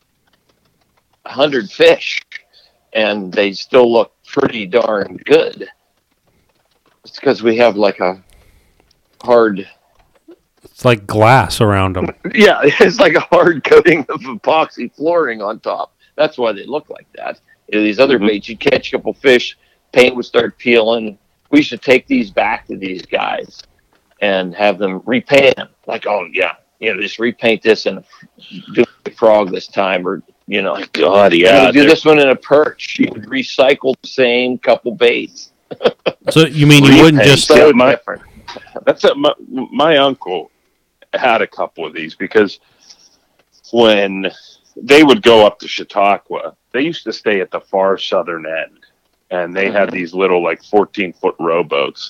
[SPEAKER 2] 100 fish, and they still look pretty darn good. It's because we have like a hard.
[SPEAKER 1] It's like glass around them.
[SPEAKER 2] Yeah, it's like a hard coating of epoxy flooring on top. That's why they look like that. These other baits, you'd catch a couple fish, paint would start peeling. We should take these back to these guys and have them repaint them. Like, oh yeah, just repaint this and do a frog this time, or
[SPEAKER 3] God, yeah,
[SPEAKER 2] do this one in a perch. You would recycle the same couple baits.
[SPEAKER 1] So you mean you wouldn't just?
[SPEAKER 2] So different.
[SPEAKER 3] My uncle had a couple of these, because when they would go up to Chautauqua, they used to stay at the far southern end, and they had these little 14-foot rowboats,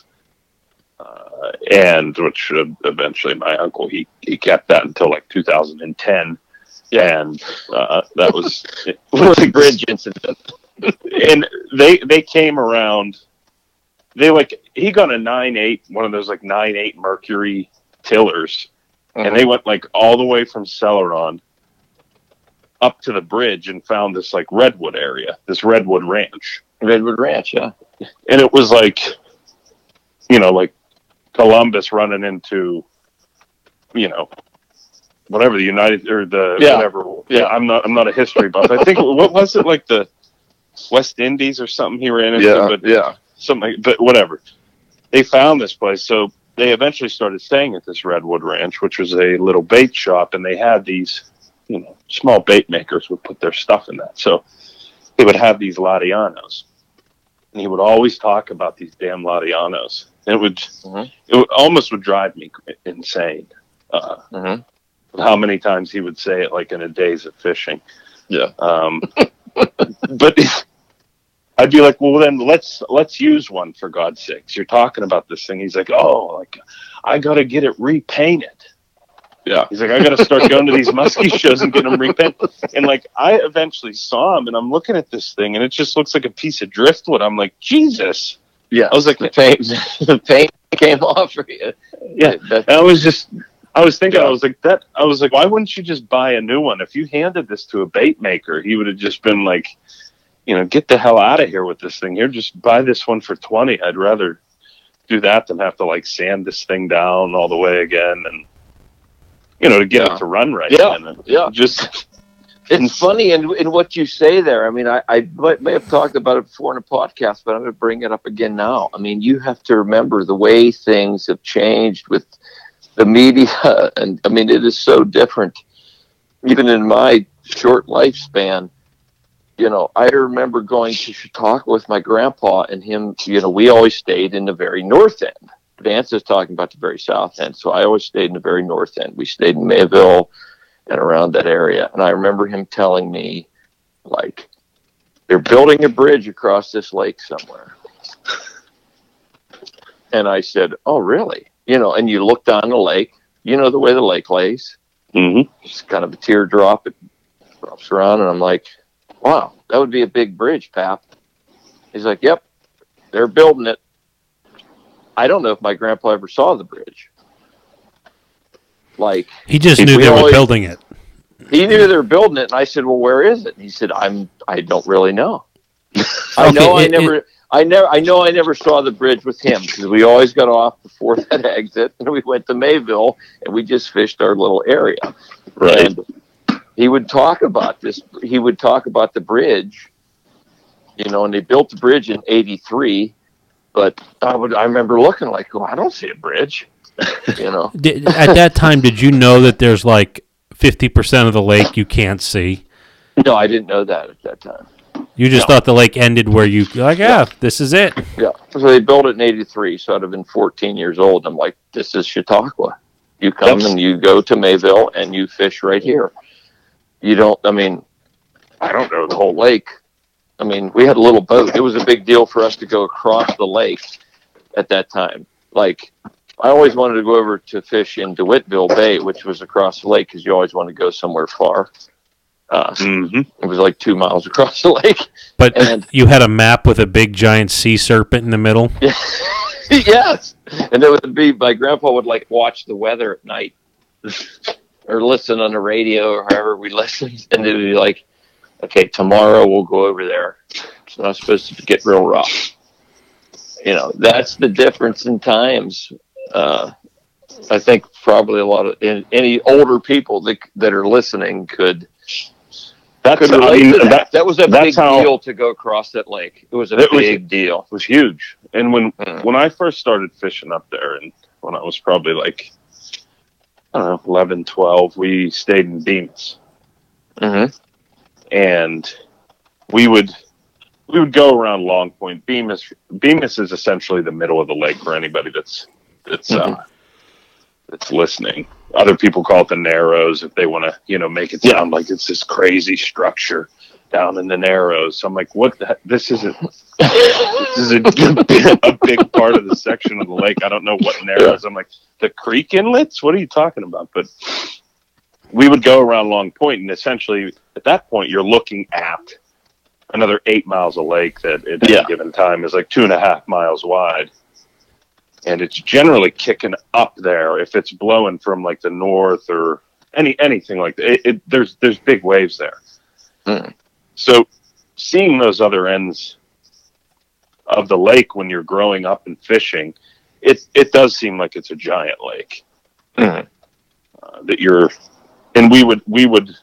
[SPEAKER 3] and which eventually my uncle he kept that until 2010, and that was
[SPEAKER 2] for the bridge incident.
[SPEAKER 3] And they came around. He got a 9.8, one of those 9.8 Mercury tillers, and they went all the way from Celeron up to the bridge and found this redwood area, this redwood ranch.
[SPEAKER 2] Redwood Ranch, yeah.
[SPEAKER 3] And it was Columbus running into, whatever the United or the whatever. Yeah, I'm not a history buff. I think what was it, the West Indies or something he ran into?
[SPEAKER 2] Yeah.
[SPEAKER 3] Something, but whatever. They found this place, so they eventually started staying at this Redwood Ranch, which was a little bait shop, and they had these, small bait makers would put their stuff in that. So they would have these Latianos, and he would always talk about these damn Latianos. And it almost would drive me insane. How many times he would say it in a days of fishing.
[SPEAKER 2] Yeah.
[SPEAKER 3] But I'd be like, well, then let's use one, for God's sakes. You're talking about this thing. He's like, I got to get it repainted. Yeah. He's like, I got to start going to these muskie shows and get them repainted. And I eventually saw him, and I'm looking at this thing, and it just looks like a piece of driftwood. I'm like, Jesus.
[SPEAKER 2] Yeah.
[SPEAKER 3] I was like,
[SPEAKER 2] the paint came off for you.
[SPEAKER 3] Yeah. And I was thinking, I was like, why wouldn't you just buy a new one? If you handed this to a bait maker, he would have just been like, get the hell out of here with this thing. Here, just buy this one for $20. I'd rather do that than have to sand this thing down all the way again, and to get it to run right.
[SPEAKER 2] Yeah.
[SPEAKER 3] Just
[SPEAKER 2] it's funny in what you say there. I mean, I may have talked about it before in a podcast, but I'm going to bring it up again now. I mean, you have to remember the way things have changed with the media, and I mean, it is so different. Even in my short lifespan, I remember going to Chautauqua with my grandpa and him. We always stayed in the very north end. Vance is talking about the very south end, so I always stayed in the very north end. We stayed in Mayville and around that area, and I remember him telling me, they're building a bridge across this lake somewhere. And I said, oh, really? And you look down the lake, the way the lake lays.
[SPEAKER 3] Mm-hmm.
[SPEAKER 2] It's kind of a teardrop. It drops around, and I'm like, wow, that would be a big bridge, Pap. He's like, yep, they're building it. I don't know if my grandpa ever saw the bridge.
[SPEAKER 1] He just knew they were building it.
[SPEAKER 2] He knew they were building it, and I said, well, where is it? And he said, I don't really know. I know I never saw the bridge with him, because we always got off before that exit, and we went to Mayville, and we just fished our little area.
[SPEAKER 3] Right.
[SPEAKER 2] And he would talk about this. He would talk about the bridge, and they built the bridge in '83. But I remember looking oh, I don't see a bridge. At
[SPEAKER 1] that time, did you know that there's 50% of the lake you can't see?
[SPEAKER 2] No, I didn't know that at that time.
[SPEAKER 1] You just thought the lake ended where you like, this is it.
[SPEAKER 2] Yeah. So they built it in '83, so I'd have been 14 years old. I'm like, this is Chautauqua. You come and you go to Mayville and you fish right here. You don't. I mean, I don't know the whole lake. I mean, we had a little boat. It was a big deal for us to go across the lake at that time. Like, I always wanted to go over to fish in DeWittville Bay, which was across the lake, because you always want to go somewhere far. It was like 2 miles across the lake.
[SPEAKER 1] But you had a map with a big giant sea serpent in the middle?
[SPEAKER 2] Yes. And it would be, my grandpa would like watch the weather at night or listen on the radio or however we listened. And it would be like, okay, tomorrow we'll go over there. It's not supposed to get real rough. You know, that's the difference in times. I think probably a lot of any older people that are listening could relate to that. That was a big deal to go across that lake. It was a big deal.
[SPEAKER 3] It was huge. And when I first started fishing up there, and when I was probably like, I don't know, 11, 12, we stayed in Bemis. And we would go around Long Point. Bemis is essentially the middle of the lake for anybody that's listening. Other people call it the Narrows if they want to, you know, make it sound like it's this crazy structure down in the Narrows. So I'm like, what? This isn't. This is a big part of the section of the lake. I don't know what Narrows. I'm like, the creek inlets? What are you talking about? But we would go around Long Point, and essentially at that point you're looking at another 8 miles of lake that at any given time is like 2.5 miles wide. And it's generally kicking up there if it's blowing from like the north or anything like that. There's big waves there. So seeing those other ends of the lake when you're growing up and fishing, it does seem like it's a giant lake that you're. And we would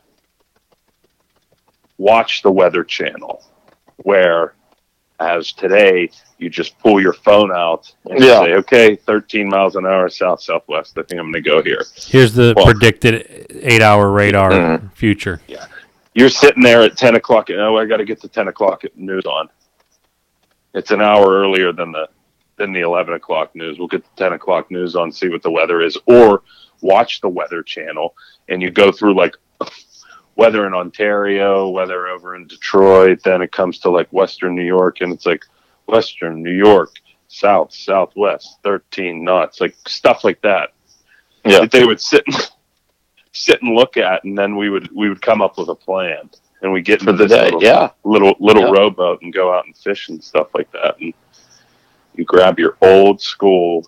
[SPEAKER 3] watch the Weather Channel, where as today you just pull your phone out and say, okay, 13 miles an hour south-southwest. I think I'm going to go here.
[SPEAKER 1] Here's the predicted 8-hour radar future.
[SPEAKER 3] Yeah. You're sitting there at 10 o'clock. I got to get the 10 o'clock news on. It's an hour earlier than the 11 o'clock news. We'll get the 10 o'clock news on, see what the weather is, or watch the Weather Channel, and you go through like weather in Ontario, weather over in Detroit, then it comes to like Western New York, and it's like Western New York, southwest, 13 knots, like stuff like that. Yeah, that they would sit and look at, and then we would come up with a plan, and we get into
[SPEAKER 2] for the day,
[SPEAKER 3] little rowboat and go out and fish and stuff like that, and you grab your old school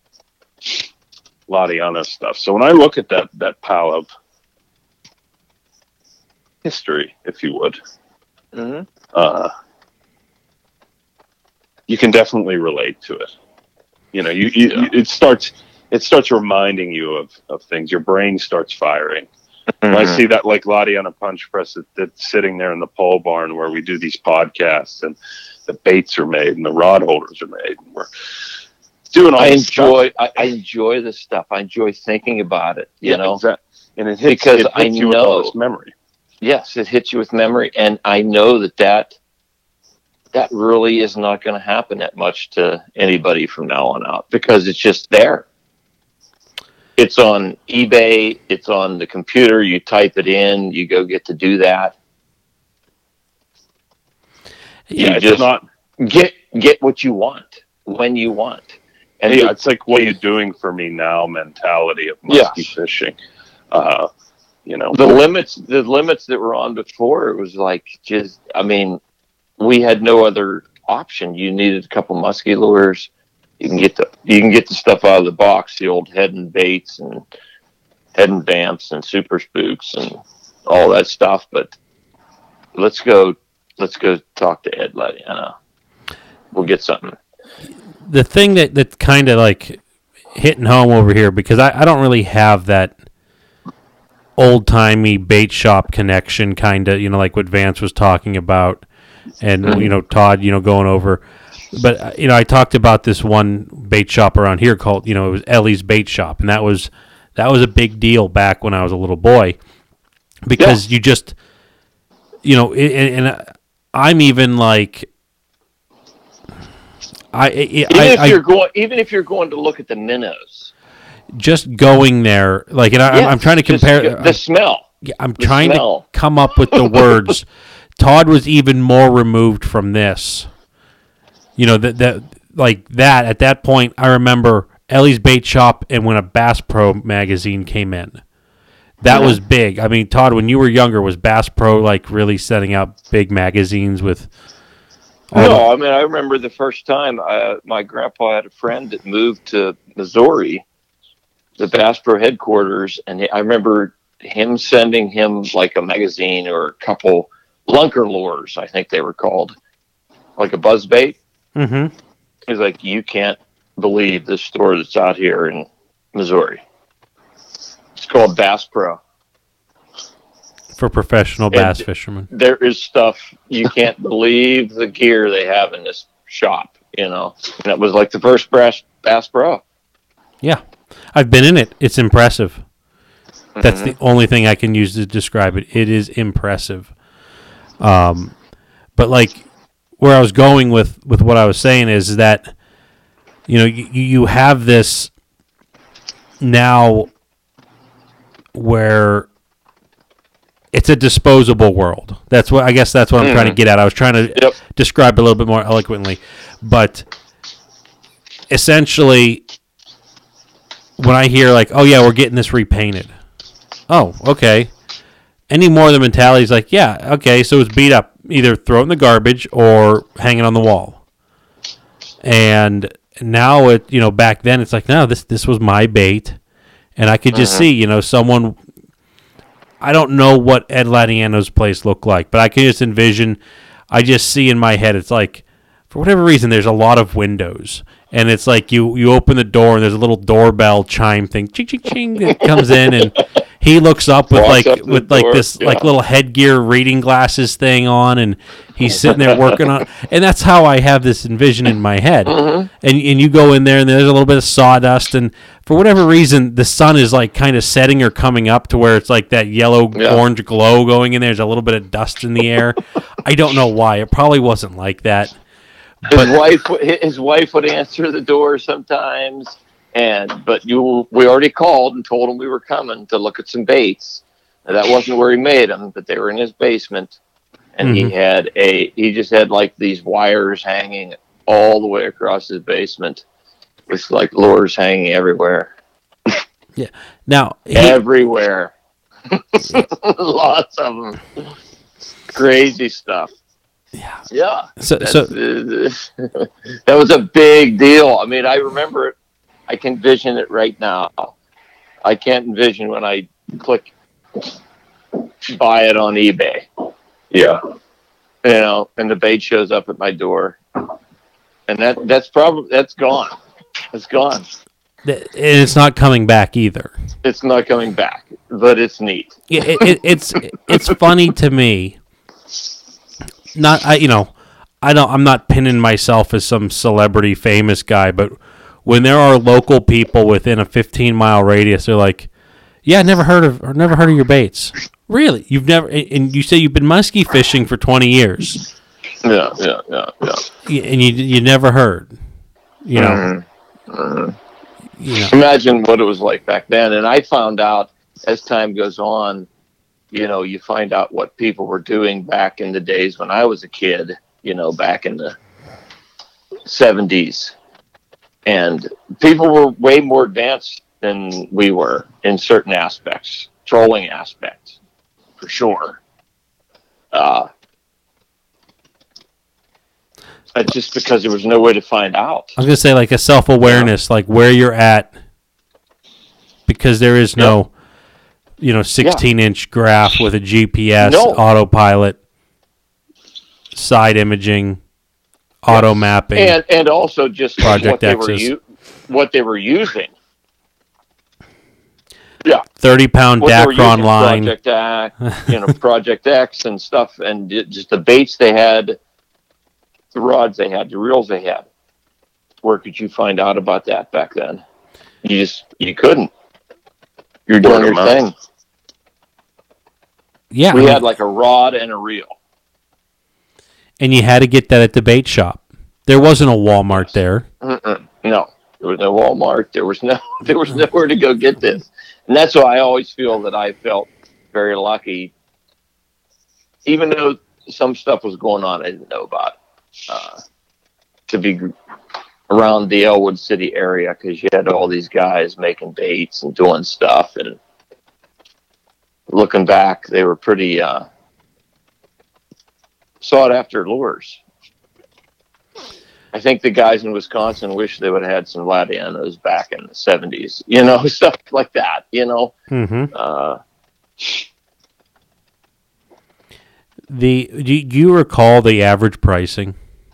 [SPEAKER 3] Ladiano stuff. So when I look at that pile of history, if you would, you can definitely relate to it. You know, it starts reminding you of things. Your brain starts firing. When I see that like Ladiano punch press that's sitting there in the pole barn where we do these podcasts, and the baits are made and the rod holders are made, and we're doing all this stuff.
[SPEAKER 2] I enjoy this stuff. I enjoy thinking about it. You know,
[SPEAKER 3] exactly. And it hits you with all this memory.
[SPEAKER 2] Yes, it hits you with memory, and I know that really is not going to happen that much to anybody from now on out, because it's just there. It's on eBay. It's on the computer. You type it in. You go get to do that.
[SPEAKER 3] Yeah,
[SPEAKER 2] you just get what you want when you want.
[SPEAKER 3] And it's like, what are you doing for me now mentality of musky fishing. You know,
[SPEAKER 2] the limits that were on before, it was like, just, I mean, we had no other option. You needed a couple musky lures. You can get the stuff out of the box, the old head and baits and head and vamps and super spooks and all that stuff. But let's go talk to Ed Ladiano. We'll get something.
[SPEAKER 1] The thing that kind of like hitting home over here, because I don't really have that old-timey bait shop connection, kind of, you know, like what Vance was talking about, and you know, Todd, you know, going over. But you know, I talked about this one bait shop around here called, you know, it was Ellie's Bait Shop, and that was a big deal back when I was a little boy, because you just, you know, and I'm even like,
[SPEAKER 2] even if you're going to look at the minnows,
[SPEAKER 1] just going there, like, and I'm trying to compare
[SPEAKER 2] the smell.
[SPEAKER 1] I'm trying to come up with the words. Todd was even more removed from this. You know, that like that at that point, I remember Ellie's Bait Shop and when a Bass Pro magazine came in. That was big. I mean, Todd, when you were younger, was Bass Pro like really setting out big magazines with?
[SPEAKER 2] I mean, I remember the first time my grandpa had a friend that moved to Missouri, the Bass Pro headquarters, and I remember him sending him like a magazine or a couple lunker lures, I think they were called, like a buzzbait.
[SPEAKER 1] Mm-hmm.
[SPEAKER 2] He's like, you can't believe this store that's out here in Missouri. It's called Bass Pro.
[SPEAKER 1] For professional bass fishermen.
[SPEAKER 2] There is stuff you can't believe the gear they have in this shop, you know. And it was like the first Bass Pro.
[SPEAKER 1] Yeah. I've been in it. It's impressive. That's the only thing I can use to describe it. It is impressive. But like where I was going with what I was saying is that, you know, you have this now where it's a disposable world. That's what I'm trying to get at. I was trying to describe it a little bit more eloquently, but essentially, when I hear like, "Oh yeah, we're getting this repainted," oh okay. Any more of the mentality is like, yeah, okay, so it's beat up. Either throw it in the garbage or hang it on the wall. And now it, you know, back then it's like, no, this was my bait, and I could just see, you know, someone. I don't know what Ed Ladiano's place looked like, but I can just envision. I just see in my head, it's like, for whatever reason, there's a lot of windows, and it's like you open the door and there's a little doorbell chime thing, ching ching ching, that comes in, and he looks up with this like little headgear reading glasses thing on, and he's sitting there working on, and that's how I have this envision in my head. And you go in there and there's a little bit of sawdust, and for whatever reason the sun is like kind of setting or coming up to where it's like that yellow orange glow going in there. There's a little bit of dust in the air. I don't know why. It probably wasn't like that.
[SPEAKER 2] His wife would answer the door sometimes. But we already called and told him we were coming to look at some baits. Now, that wasn't where he made them, but they were in his basement, and he just had like these wires hanging all the way across his basement, with like lures hanging everywhere.
[SPEAKER 1] Yeah. Now
[SPEAKER 2] everywhere, lots of them, crazy stuff.
[SPEAKER 1] Yeah.
[SPEAKER 2] Yeah.
[SPEAKER 1] So
[SPEAKER 2] that was a big deal. I mean, I remember it. I can envision it right now. I can't envision when I click buy it on eBay.
[SPEAKER 3] Yeah.
[SPEAKER 2] You know, and the bait shows up at my door. And that's gone. It's gone.
[SPEAKER 1] And it's not coming back either.
[SPEAKER 2] It's not coming back, but it's neat.
[SPEAKER 1] Yeah, it's funny to me. I'm not pinning myself as some celebrity famous guy, but when there are local people within a 15-mile radius, they're like, "Yeah, never heard of your baits." Really? You've never? And you say you've been muskie fishing for 20 years.
[SPEAKER 2] Yeah.
[SPEAKER 1] And you never heard. You know. You know.
[SPEAKER 2] Imagine what it was like back then. And I found out as time goes on, you know, you find out what people were doing back in the days when I was a kid. You know, back in the 70s. And people were way more advanced than we were in certain aspects, trolling aspects, for sure. Just because there was no way to find out.
[SPEAKER 1] I was going to say, like, a self-awareness, like where you're at, because there is no, 16-inch graph with a GPS, autopilot, side imaging, auto mapping,
[SPEAKER 2] and also just
[SPEAKER 1] Project
[SPEAKER 2] what they were using. Yeah,
[SPEAKER 1] 30-pound Dacron line,
[SPEAKER 2] Project X and stuff, and just the baits they had, the rods they had, the reels they had. Where could you find out about that back then? You couldn't. You're doing your thing.
[SPEAKER 1] Yeah,
[SPEAKER 2] we had like a rod and a reel.
[SPEAKER 1] and you had to get that at the bait shop. There wasn't a Walmart there.
[SPEAKER 2] No, there was no Walmart. There was nowhere to go get this, and that's why I always feel that I felt very lucky, even though some stuff was going on I didn't know about, to be around the Elwood City area, because you had all these guys making baits and doing stuff, and looking back, they were pretty sought after lures. I think the guys in Wisconsin wish they would have had some Latianos back in the 70s, stuff like that,
[SPEAKER 1] Mm-hmm. Do you recall the average pricing?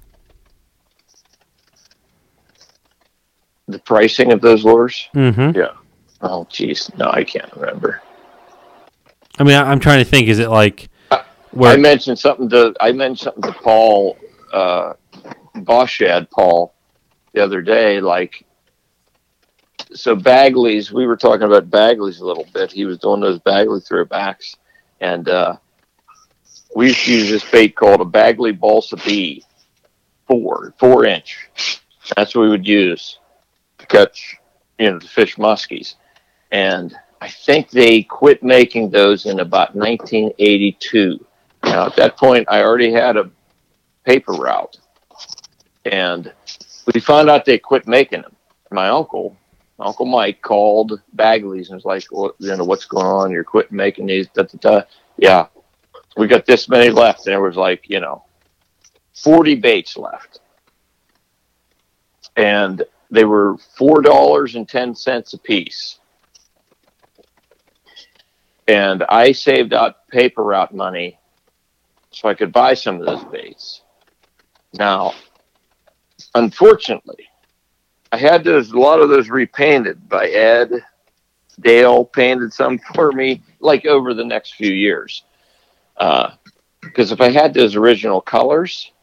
[SPEAKER 2] The pricing of those lures?
[SPEAKER 1] Mm-hmm.
[SPEAKER 3] Yeah.
[SPEAKER 2] Oh, geez. No, I can't remember.
[SPEAKER 1] I mean, I'm trying to think. Is it like
[SPEAKER 2] I mentioned something to Paul, Boschad Paul, the other day. Like, so Bagley's. We were talking about Bagley's a little bit. He was doing those Bagley throwbacks, and we used to use this bait called a Bagley Balsa B, 4-inch. That's what we would use to catch, to fish muskies. And I think they quit making those in about 1982. Now, at that point, I already had a paper route. And we found out they quit making them. My Uncle Mike, called Bagley's and was like, what's going on? You're quitting making these. Yeah, we got this many left. And there was 40 baits left. And they were $4.10 a piece. And I saved out paper route money so I could buy some of those baits. Now, unfortunately, I had a lot of those repainted by Ed. Dale painted some for me, over the next few years. Because if I had those original colors,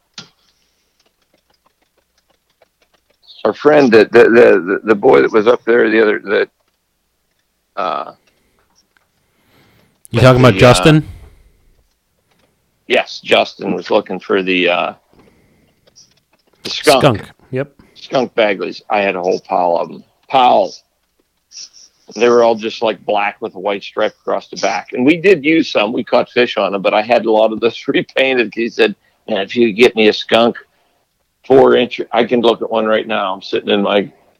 [SPEAKER 2] our friend, the boy that was up there,
[SPEAKER 1] you talking about Justin?
[SPEAKER 2] Yes, Justin was looking for the skunk.
[SPEAKER 1] Yep.
[SPEAKER 2] Skunk Bagleys. I had a whole pile of them. They were all just black with a white stripe across the back. And we did use some. We caught fish on them, but I had a lot of those repainted. He said, man, if you get me a skunk 4-inch, I can look at one right now. I'm sitting in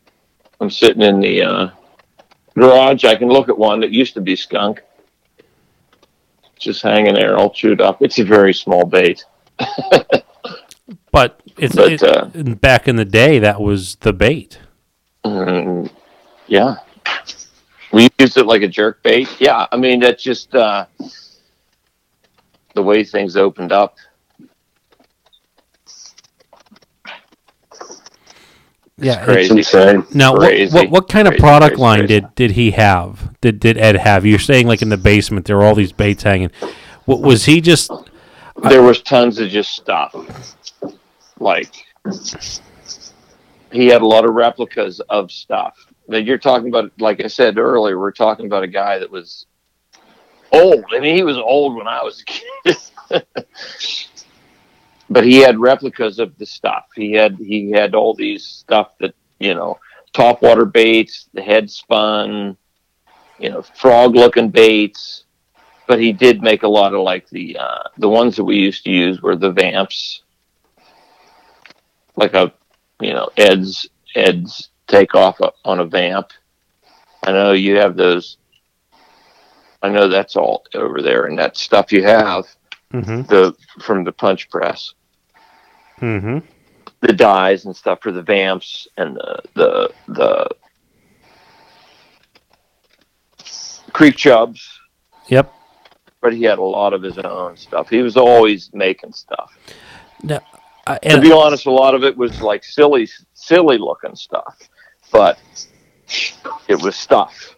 [SPEAKER 2] the garage. I can look at one that used to be skunk. Just hanging there all chewed up. It's a very small bait.
[SPEAKER 1] But back in the day, that was the bait.
[SPEAKER 2] Yeah. We used it like a jerk bait. Yeah, I mean, that's just the way things opened up.
[SPEAKER 1] Yeah,
[SPEAKER 2] it's crazy.
[SPEAKER 1] Now, what kind of product line did he have? Did Ed have? You're saying in the basement there were all these baits hanging. What was he just?
[SPEAKER 2] There was tons of just stuff. He had a lot of replicas of stuff. That you're talking about, like I said earlier, we're talking about a guy that was old. I mean, he was old when I was a kid. But he had replicas of the stuff. He had all these stuff that, topwater baits, the head spun, frog looking baits. But he did make a lot of the ones that we used to use were the vamps. Ed's takeoff on a vamp. I know you have those. I know that's all over there, and that stuff you have from the punch press.
[SPEAKER 1] Mm-hmm.
[SPEAKER 2] The dyes and stuff for the vamps and the creek chubs.
[SPEAKER 1] Yep.
[SPEAKER 2] But he had a lot of his own stuff. He was always making stuff.
[SPEAKER 1] Now,
[SPEAKER 2] to be honest, a lot of it was silly looking stuff, but it was stuff.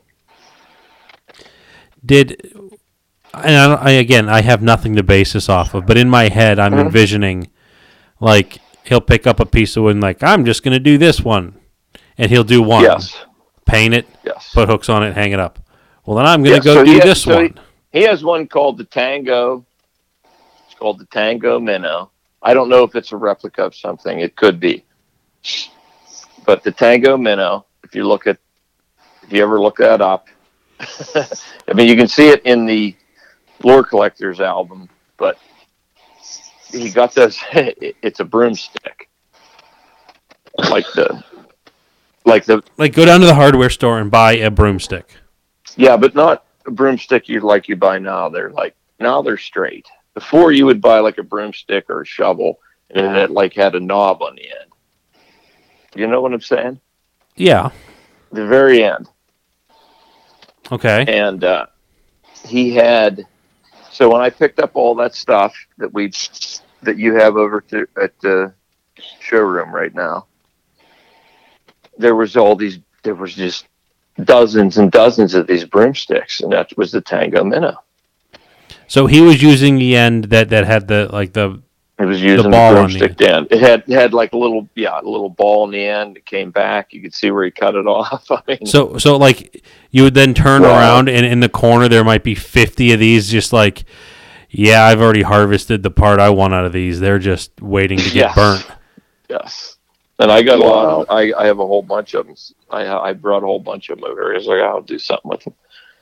[SPEAKER 1] I have nothing to base this off of, but in my head, I'm envisioning, he'll pick up a piece of wood and I'm just going to do this one, and he'll do one.
[SPEAKER 2] Yes.
[SPEAKER 1] Paint it.
[SPEAKER 2] Yes.
[SPEAKER 1] Put hooks on it, hang it up. Well, then I'm going to do this one.
[SPEAKER 2] He has one called the Tango. It's called the Tango Minnow. I don't know if it's a replica of something. It could be. But the Tango Minnow, if you ever look that up, I mean, you can see it in the Lore Collectors album, but he got this, it's a broomstick. Like go
[SPEAKER 1] down to the hardware store and buy a broomstick.
[SPEAKER 2] Yeah, but not a broomstick you buy now. Now they're straight. Before you would buy like a broomstick or a shovel, and it had a knob on the end. You know what I'm saying?
[SPEAKER 1] Yeah.
[SPEAKER 2] The very end.
[SPEAKER 1] Okay.
[SPEAKER 2] And he had. So when I picked up all that stuff that you have over at the showroom right now, there was just dozens and dozens of these broomsticks, and that was the Tango Minnow.
[SPEAKER 1] So he was using the end that had the
[SPEAKER 2] It was using the broomstick end. It had like a little ball in the end. It came back. You could see where he cut it off. I mean,
[SPEAKER 1] so like you would then turn around, and in the corner there might be 50 of these. Just like, yeah, I've already harvested the part I want out of these. They're just waiting to get burnt.
[SPEAKER 2] Yes. And I got a lot. I have a whole bunch of them. I brought a whole bunch of them over here. I was like, I'll do something with them.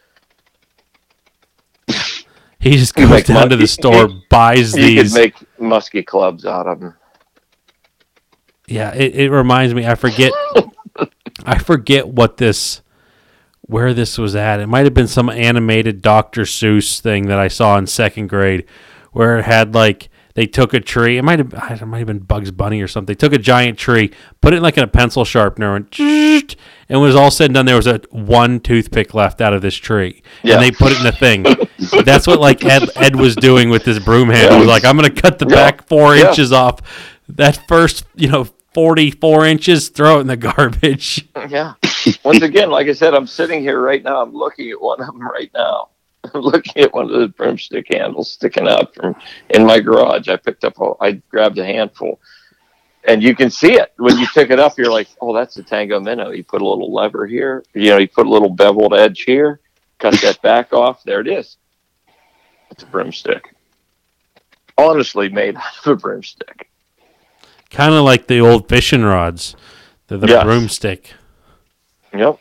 [SPEAKER 1] He just goes down to the store, buys these.
[SPEAKER 2] You could make musky clubs out of them.
[SPEAKER 1] Yeah, it reminds me. I forget where this was at. It might have been some animated Dr. Seuss thing that I saw in second grade, where it had like they took a tree. It might have been Bugs Bunny or something. They took a giant tree, put it in a pencil sharpener, and when it was all said and done, there was one toothpick left out of this tree, and they put it in a thing. That's what Ed was doing with this broom handle. He was like, I'm going to cut the back 4 inches off. That first 44 inches, throw it in the garbage.
[SPEAKER 2] Yeah. Once again, like I said, I'm sitting here right now. I'm looking at one of them right now. I'm looking at one of those broomstick handles sticking out from in my garage. I grabbed a handful. And you can see it. When you pick it up, you're like, oh, that's the Tango Minnow. You put a little lever here. You put a little beveled edge here. Cut that back off. There it is. It's a broomstick. Honestly made out of a broomstick.
[SPEAKER 1] Kind of like the old fishing rods. The broomstick.
[SPEAKER 2] Yep.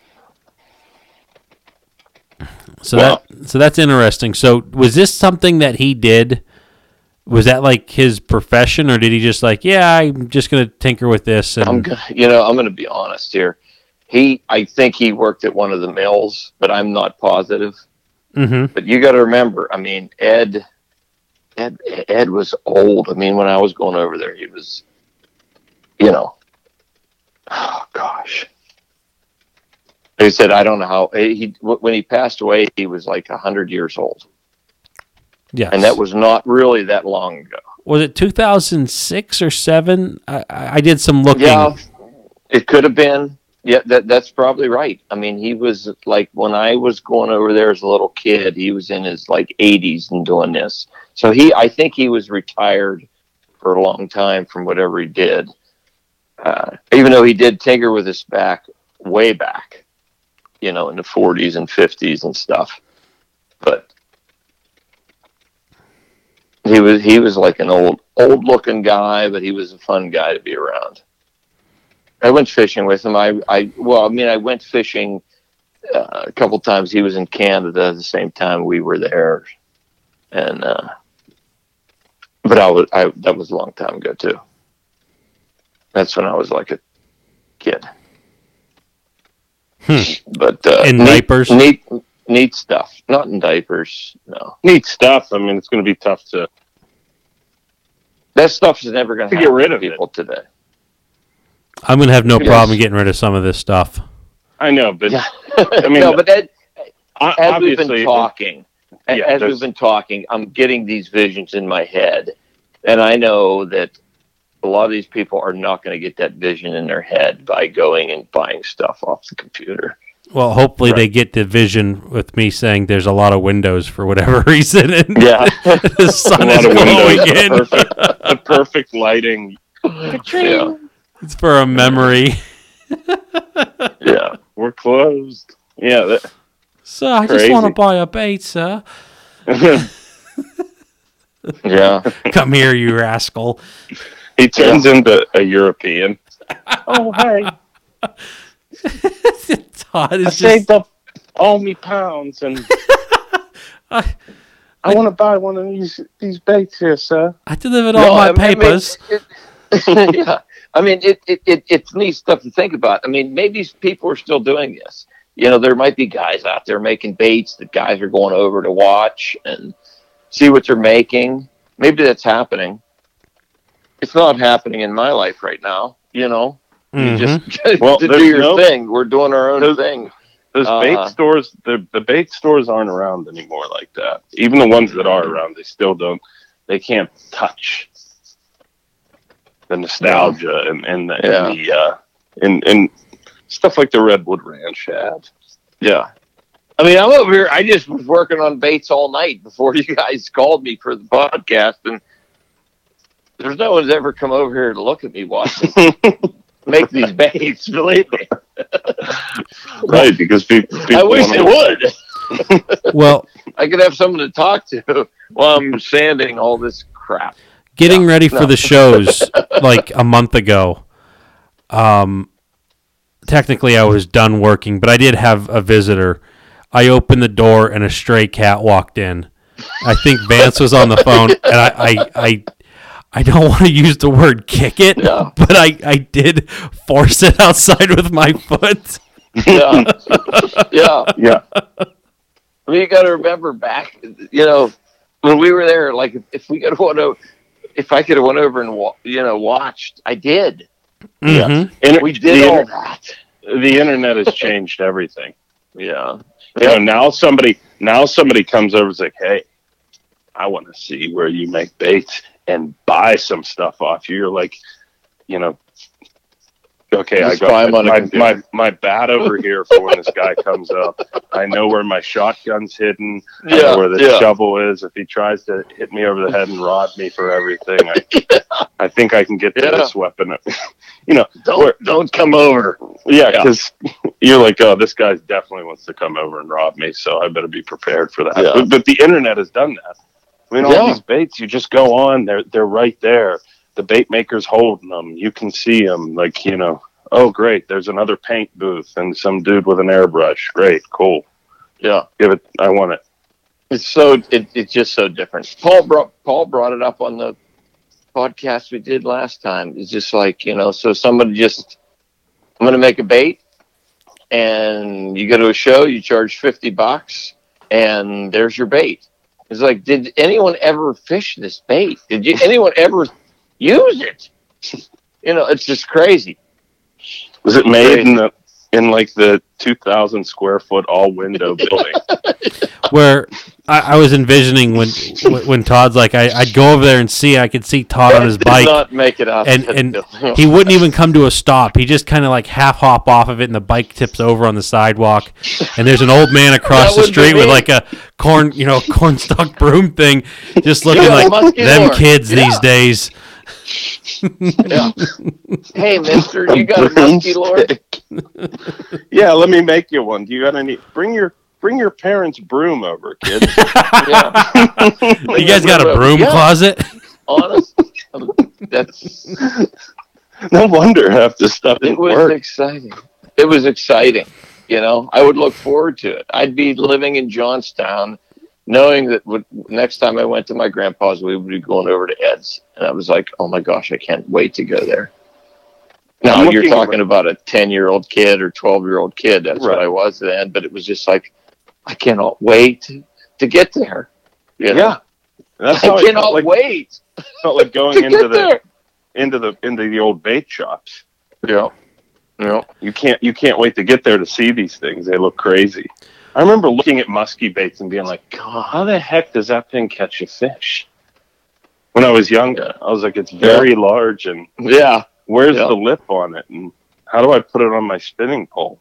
[SPEAKER 1] So that's interesting. So was this something that he did? Was that like his profession, or did he just I'm just going to tinker with this? And...
[SPEAKER 2] I'm going to be honest here. I think he worked at one of the mills, but I'm not positive.
[SPEAKER 1] Mm-hmm.
[SPEAKER 2] But you got to remember, I mean, Ed was old. I mean, when I was going over there, he was, oh gosh. Like I said, I don't know how when he passed away, he was like 100 years old.
[SPEAKER 1] Yes.
[SPEAKER 2] And that was not really that long ago.
[SPEAKER 1] Was it 2006 or 7? I did some looking.
[SPEAKER 2] Yeah, it could have been. Yeah, that's probably right. I mean, he was like, when I was going over there as a little kid, he was in his 80s and doing this. So I think he was retired for a long time from whatever he did. Even though he did tinker with his back way back, in the 40s and 50s and stuff. But he was like an old looking guy, but he was a fun guy to be around. I went fishing with him. I went fishing a couple times. He was in Canada at the same time we were there, and but that was a long time ago too. That's when I was like a kid. But
[SPEAKER 1] in diapers,
[SPEAKER 2] neat stuff. Not in diapers, no.
[SPEAKER 3] Neat stuff. I mean, it's going to be tough to.
[SPEAKER 2] That stuff is never going to
[SPEAKER 3] get rid of
[SPEAKER 2] people today.
[SPEAKER 1] I'm going to have no problem getting rid of some of this stuff.
[SPEAKER 3] I know, but
[SPEAKER 2] I mean, no, but as we've been talking, I'm getting these visions in my head, and I know that a lot of these people are not going to get that vision in their head by going and buying stuff off the computer.
[SPEAKER 1] Well, hopefully they get the vision with me saying there's a lot of windows for whatever reason. And the sun is going in.
[SPEAKER 3] The perfect lighting.
[SPEAKER 2] Yeah.
[SPEAKER 1] It's for a memory.
[SPEAKER 3] Yeah, we're closed. Yeah.
[SPEAKER 1] So I just want to buy a bait, sir.
[SPEAKER 2] Yeah.
[SPEAKER 1] Come here, you rascal.
[SPEAKER 3] He turns into a European. Oh, hey.
[SPEAKER 1] Todd
[SPEAKER 3] I
[SPEAKER 1] is just...
[SPEAKER 3] saved up all me pounds, and I want to buy one of these baits here, sir.
[SPEAKER 1] I delivered all my papers.
[SPEAKER 2] Yeah. I mean, it's neat stuff to think about. I mean, maybe people are still doing this. You know, there might be guys out there making baits that guys are going over to watch and see what they're making. Maybe that's happening. It's not happening in my life right now. You know, you just do your thing. We're doing our own thing.
[SPEAKER 3] Those bait stores, the bait stores aren't around anymore like that. Even the ones that are around, they still don't. They can't touch the nostalgia and stuff like the Redwood Ranch had.
[SPEAKER 2] Yeah. I mean, I'm over here. I just was working on baits all night before you guys called me for the podcast, and there's no one's ever come over here to look at me watching make these baits. Believe me.
[SPEAKER 3] Right, because people
[SPEAKER 2] I wish they would.
[SPEAKER 1] Well,
[SPEAKER 2] I could have someone to talk to while I'm sanding all this crap.
[SPEAKER 1] Getting ready for the shows like a month ago. Technically, I was done working, but I did have a visitor. I opened the door and a stray cat walked in. I think Vance was on the phone, and I don't want to use the word kick it, but I did force it outside with my foot.
[SPEAKER 2] Yeah. Yeah. I mean, you got to remember back, you know, when we were there, like if we could have went over, if I could have went over and watched, I did.
[SPEAKER 1] Mm-hmm.
[SPEAKER 2] Yeah, we did all that.
[SPEAKER 3] The internet has changed everything.
[SPEAKER 2] Yeah.
[SPEAKER 3] You know, now somebody comes over and is like, hey, I want to see where you make baits and buy some stuff off you. You're like, you know, okay, I got my bat over here for when this guy comes up. I know where my shotgun's hidden. I know where the shovel is. If he tries to hit me over the head and rod me for everything, I think I can get to this weapon. You know,
[SPEAKER 2] don't come over.
[SPEAKER 3] Yeah, because you're like, oh, this guy definitely wants to come over and rob me, so I better be prepared for that.
[SPEAKER 2] Yeah.
[SPEAKER 3] But the internet has done that. I mean, all these baits, you just go on, they're right there. The bait maker's holding them. You can see them, like, you know, oh, great, there's another paint booth and some dude with an airbrush. Great, cool.
[SPEAKER 2] Yeah.
[SPEAKER 3] I want it.
[SPEAKER 2] It's just so different. Paul brought it up on the podcast we did last time. It's just like, you know, so somebody I'm going to make a bait, and you go to a show, you charge $50, and there's your bait. It's like, did anyone ever fish this bait? Anyone ever use it? You know, it's just crazy.
[SPEAKER 3] Was it made in like the 2,000 square foot all window building?
[SPEAKER 1] Where I was envisioning when Todd's like, I'd go over there and I could see Todd on his bike.
[SPEAKER 2] Not make it out.
[SPEAKER 1] And he wouldn't even come to a stop. He just kind of like half hop off of it, and the bike tips over on the sidewalk. And there's an old man across the street with like a cornstalk broom thing, just looking like them kids these days.
[SPEAKER 2] Yeah. Hey, mister, you got a musky lord?
[SPEAKER 3] Yeah, let me make you one. Do you got any? Bring your parents' broom over, kid.
[SPEAKER 2] Yeah.
[SPEAKER 1] You guys got a broom closet?
[SPEAKER 2] Honest, that's
[SPEAKER 3] no wonder half the stuff didn't work.
[SPEAKER 2] Exciting. It was exciting. You know, I would look forward to it. I'd be living in Johnstown, knowing that next time I went to my grandpa's, we would be going over to Ed's. And I was like, oh my gosh, I can't wait to go there. Now, you're talking about a 10-year-old kid or 12-year-old kid. That's what I was then. But it was just like, I cannot wait to get there. You know?
[SPEAKER 3] Yeah. That's
[SPEAKER 2] I cannot wait.
[SPEAKER 3] It's not like going into the old bait shops.
[SPEAKER 2] Yeah. Yeah.
[SPEAKER 3] You can't wait to get there to see these things. They look crazy. I remember looking at musky baits and being like, God, how the heck does that thing catch a fish? When I was younger, I was like, it's very large, and where's the lip on it, and how do I put it on my spinning pole?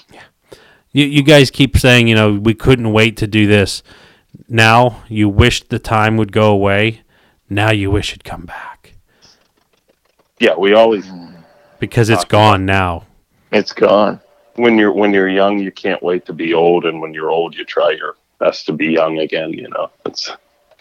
[SPEAKER 1] You guys keep saying, you know, we couldn't wait to do this. Now you wish the time would go away. Now you wish it'd come back.
[SPEAKER 3] Yeah, we always
[SPEAKER 1] because it's gone now.
[SPEAKER 2] It's gone.
[SPEAKER 3] When you're young, you can't wait to be old, and when you're old, you try your best to be young again. You know,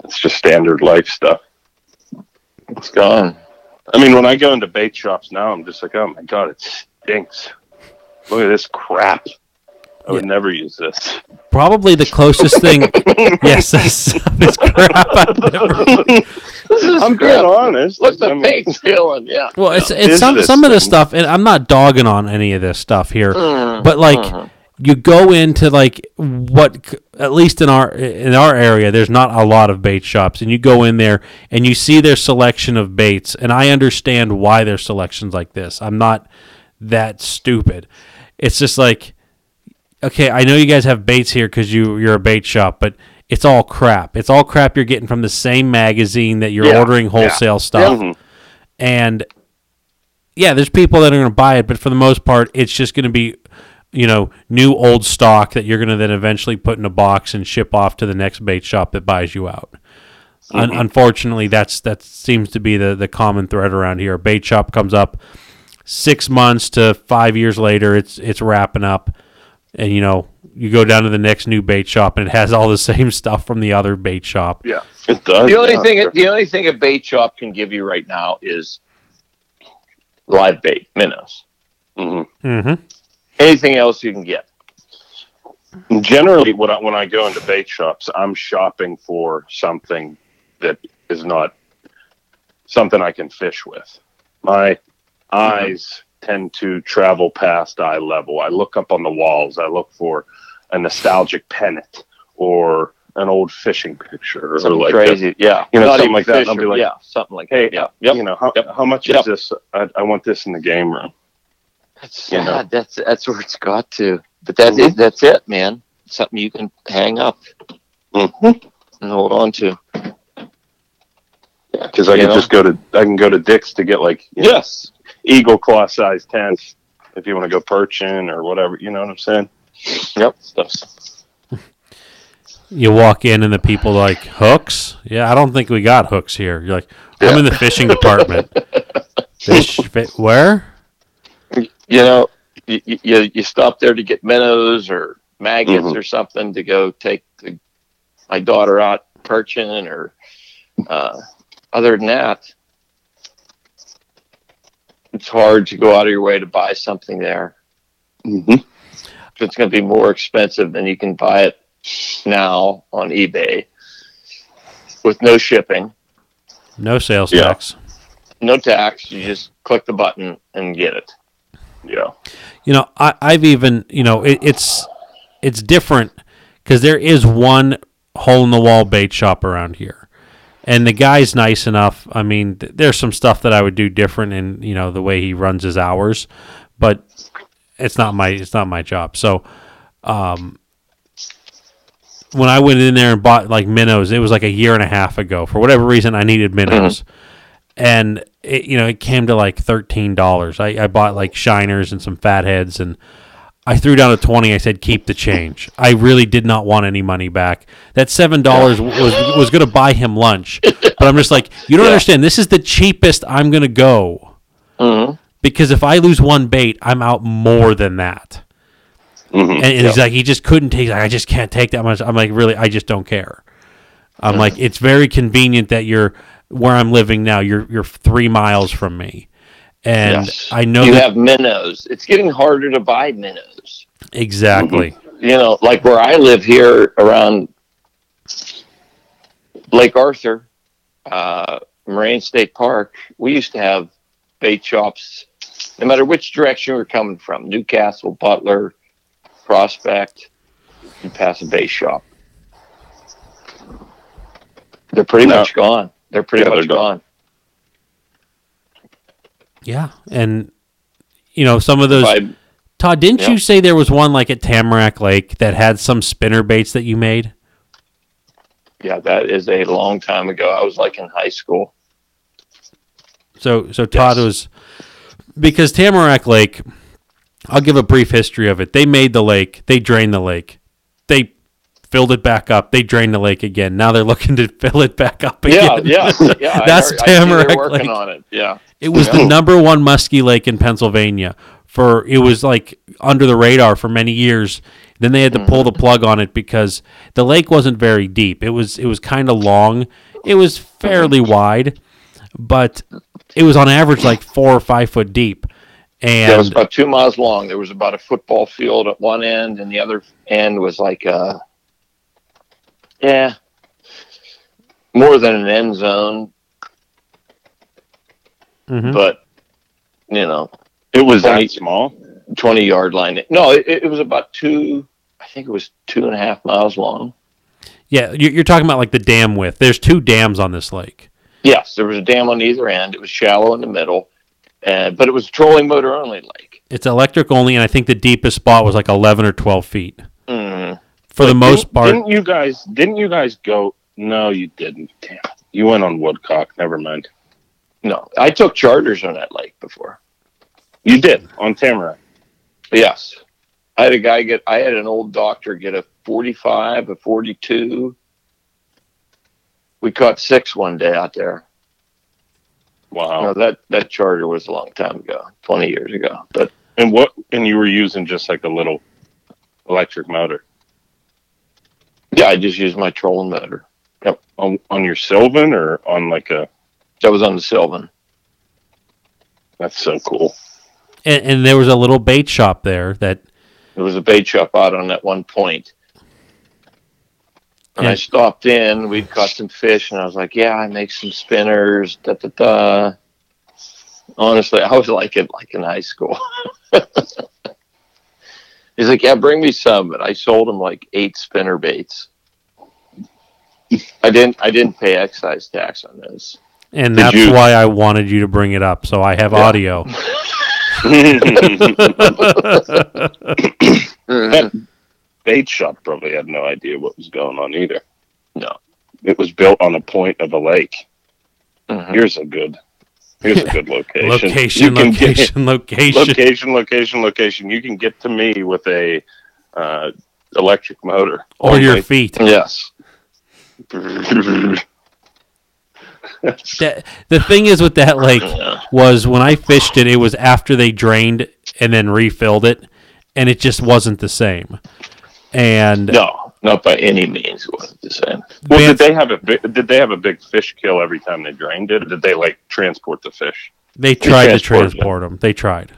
[SPEAKER 3] It's just standard life stuff.
[SPEAKER 2] It's gone.
[SPEAKER 3] I mean, when I go into bait shops now, I'm just like, oh my God, it stinks. Look at this crap. I would never use this.
[SPEAKER 1] Probably the closest thing. Yes, this crap. I've never.
[SPEAKER 3] I'm being honest.
[SPEAKER 2] What's the bait's feeling? Yeah.
[SPEAKER 1] Well, it's some of the stuff, and I'm not dogging on any of this stuff here, but like you go into like what, at least in our area, there's not a lot of bait shops, and you go in there and you see their selection of baits, and I understand why their selection's like this. I'm not that stupid. It's just like, okay, I know you guys have baits here because you're a bait shop, but it's all crap. It's all crap you're getting from the same magazine that you're ordering wholesale stuff.
[SPEAKER 3] Mm-hmm.
[SPEAKER 1] And yeah, there's people that are going to buy it, but for the most part, it's just going to be, new old stock that you're going to then eventually put in a box and ship off to the next bait shop that buys you out. Mm-hmm. Unfortunately, that seems to be the common thread around here. A bait shop comes up 6 months to 5 years later, it's wrapping up, and you go down to the next new bait shop and it has all the same stuff from the other bait shop.
[SPEAKER 3] Yeah, it does.
[SPEAKER 2] The only thing a bait shop can give you right now is live bait, minnows.
[SPEAKER 3] Mm-hmm.
[SPEAKER 1] Mm-hmm.
[SPEAKER 2] Anything else you can get.
[SPEAKER 3] Generally, when I go into bait shops, I'm shopping for something that is not something I can fish with. My eyes tend to travel past eye level. I look up on the walls. I look for a nostalgic pennant or an old fishing picture,
[SPEAKER 2] Something
[SPEAKER 3] or like
[SPEAKER 2] crazy,
[SPEAKER 3] something like that. And I'll be like,
[SPEAKER 2] something like
[SPEAKER 3] hey,
[SPEAKER 2] that. Yeah.
[SPEAKER 3] How much is this? I want this in the game room.
[SPEAKER 2] That's sad. That's where it's got to. But that's it, man. Something you can hang up and hold on to.
[SPEAKER 3] Yeah, because I can go to Dick's to get eagle claw size tents if you want to go perching or whatever. You know what I'm saying?
[SPEAKER 2] Yep.
[SPEAKER 1] You walk in and the people are like, hooks? Yeah, I don't think we got hooks here. You're like, I'm in the fishing department. Where?
[SPEAKER 2] You stop there to get minnows or maggots or something to go take my daughter out perching, or other than that, it's hard to go out of your way to buy something there.
[SPEAKER 3] Mm-hmm.
[SPEAKER 2] It's going to be more expensive than you can buy it now on eBay with no shipping,
[SPEAKER 1] no sales tax,
[SPEAKER 2] no tax. You just click the button and get it.
[SPEAKER 3] Yeah.
[SPEAKER 1] I've even, it's different because there is one hole in the wall bait shop around here, and the guy's nice enough. I mean, there's some stuff that I would do different in, the way he runs his hours, but it's not my job. So, when I went in there and bought like minnows, it was like a year and a half ago. For whatever reason, I needed minnows, and it came to like $13. I bought like shiners and some fatheads, and I threw down a 20. I said, keep the change. I really did not want any money back. That $7 was going to buy him lunch, but I'm just like, you don't understand. This is the cheapest I'm going to go, because if I lose one bait, I'm out more than that. And he's like, he just couldn't take. I just can't take that much. I'm like, really, I just don't care. I'm like, it's very convenient that you're where I'm living now. You're 3 miles from me, and I know
[SPEAKER 2] you have minnows. It's getting harder to buy minnows.
[SPEAKER 1] Exactly.
[SPEAKER 2] Like where I live here around Lake Arthur, Moraine State Park, we used to have bait shops. No matter which direction we're coming from, Newcastle, Butler, Prospect, you pass a bait shop. They're pretty much gone. They're pretty much gone.
[SPEAKER 1] Yeah, and some of those. Todd, didn't you say there was one like at Tamarack Lake that had some spinner baits that you made?
[SPEAKER 2] Yeah, that is a long time ago. I was like in high school.
[SPEAKER 1] So Todd was, because Tamarack Lake, I'll give a brief history of it. They made the lake. They drained the lake. They filled it back up. They drained the lake again. Now they're looking to fill it back up again.
[SPEAKER 2] Yeah.
[SPEAKER 1] That's Tamarack
[SPEAKER 2] they're working
[SPEAKER 1] Lake.
[SPEAKER 2] on it. Yeah.
[SPEAKER 1] It was the number one muskie lake in Pennsylvania. It was like under the radar for many years. Then they had to pull the plug on it because the lake wasn't very deep. It was kind of long. It was fairly wide, but it was on average like 4 or 5 foot deep. And
[SPEAKER 2] it was about 2 miles long. There was about a football field at one end, and the other end was like more than an end zone. But
[SPEAKER 3] it was that small.
[SPEAKER 2] 20-yard line. No, it was about I think it was 2.5 miles long.
[SPEAKER 1] Yeah, you're talking about like the dam width. There's 2 dams on this lake.
[SPEAKER 2] Yes, there was a dam on either end. It was shallow in the middle, but it was a trolling motor only lake.
[SPEAKER 1] It's electric only, and I think the deepest spot was like 11 or 12 feet. For the most part.
[SPEAKER 3] Didn't you guys go? No, you didn't. Damn. You went on Woodcock. Never mind.
[SPEAKER 2] No, I took charters on that lake before.
[SPEAKER 3] You did on Tamarack.
[SPEAKER 2] Yes. I had an old doctor get a 45, a 42. We caught 6 one day out there.
[SPEAKER 3] Wow.
[SPEAKER 2] That charter was a long time ago, 20 years ago.
[SPEAKER 3] And you were using just like a little electric motor?
[SPEAKER 2] Yeah, I just used my trolling motor. Yep.
[SPEAKER 3] On your Sylvan or on like a...
[SPEAKER 2] That was on the Sylvan.
[SPEAKER 3] That's so cool.
[SPEAKER 1] And there was a little bait shop there that...
[SPEAKER 2] There was a bait shop out on that one point. And I stopped in. We'd caught some fish, and I was like, yeah, I make some spinners, da-da-da. Honestly, I was like in high school. He's like, yeah, bring me some. And I sold him like 8 spinner baits. I didn't pay excise tax on those.
[SPEAKER 1] And that's why I wanted you to bring it up, so I have audio.
[SPEAKER 3] That bait shop probably had no idea what was going on either.
[SPEAKER 2] No.
[SPEAKER 3] It was built on a point of a lake. Here's a good location. Location. You can get to me with a electric motor.
[SPEAKER 1] Or your feet.
[SPEAKER 2] Yes.
[SPEAKER 1] The thing is with that lake was when I fished it, it was after they drained and then refilled it, and it just wasn't the same. And
[SPEAKER 2] no, not by any means it wasn't the same.
[SPEAKER 3] Well, did they have a big fish kill every time they drained it? Or did they like transport the fish?
[SPEAKER 1] They tried to transport them. They tried.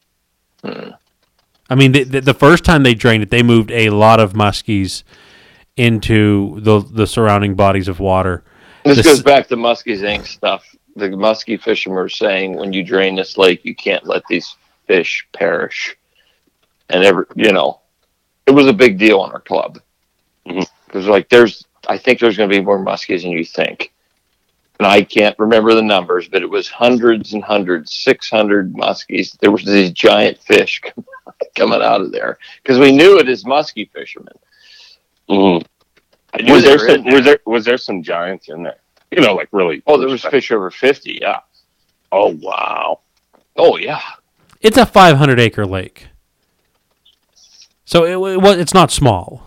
[SPEAKER 1] I mean, the first time they drained it, they moved a lot of muskies into the surrounding bodies of water.
[SPEAKER 2] This goes back to Muskie's Inc. stuff. The muskie fishermen were saying, when you drain this lake, you can't let these fish perish. And it was a big deal in our club. Because I think there's going to be more muskies than you think. And I can't remember the numbers, but it was hundreds and hundreds, 600 muskies. There was these giant fish coming out of there because we knew it as muskie fishermen.
[SPEAKER 3] Was there some giants in there? Like really.
[SPEAKER 2] Oh, there was fish over 50. Yeah.
[SPEAKER 3] Oh wow.
[SPEAKER 2] Oh yeah.
[SPEAKER 1] It's a 500-acre lake, so it's not small.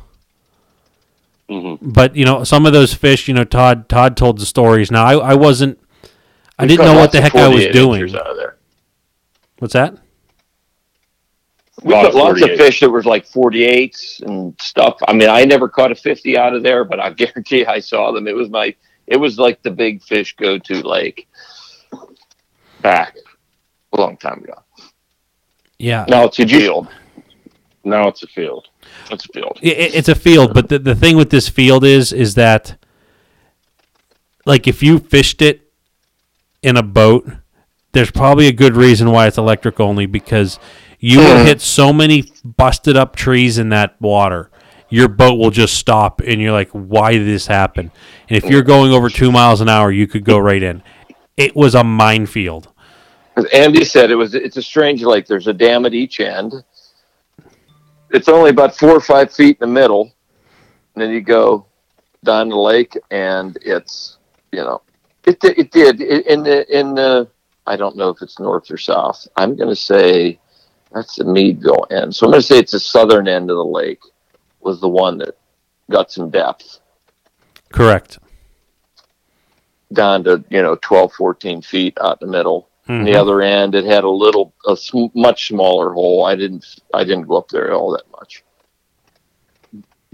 [SPEAKER 1] But some of those fish, Todd told the stories. Now I didn't know what the heck I was doing.
[SPEAKER 2] Out of there.
[SPEAKER 1] What's that?
[SPEAKER 2] We caught lots of fish that were like 48s and stuff. I mean, I never caught a 50 out of there, but I guarantee I saw them. It was like the big fish go-to lake back a long time ago.
[SPEAKER 1] Yeah.
[SPEAKER 2] Now it's a field.
[SPEAKER 3] Now it's a field.
[SPEAKER 2] It's a field.
[SPEAKER 1] It's a field, but the thing with this field is that, like, if you fished it in a boat, there's probably a good reason why it's electric only, because you will hit so many busted up trees in that water, your boat will just stop, and you're like, why did this happen? And if you're going over 2 miles an hour, you could go right in. It was a minefield.
[SPEAKER 2] As Andy said, it's a strange lake. There's a dam at each end. It's only about 4 or 5 feet in the middle. And then you go down the lake, and it's, it did. In the I don't know if it's north or south. I'm going to say that's the Meadville end. So I'm going to say it's the southern end of the lake was the one that got some depth.
[SPEAKER 1] Correct.
[SPEAKER 2] Down to, 12, 14 feet out in the middle. And the other end, it had a much smaller hole. I didn't go up there all that much.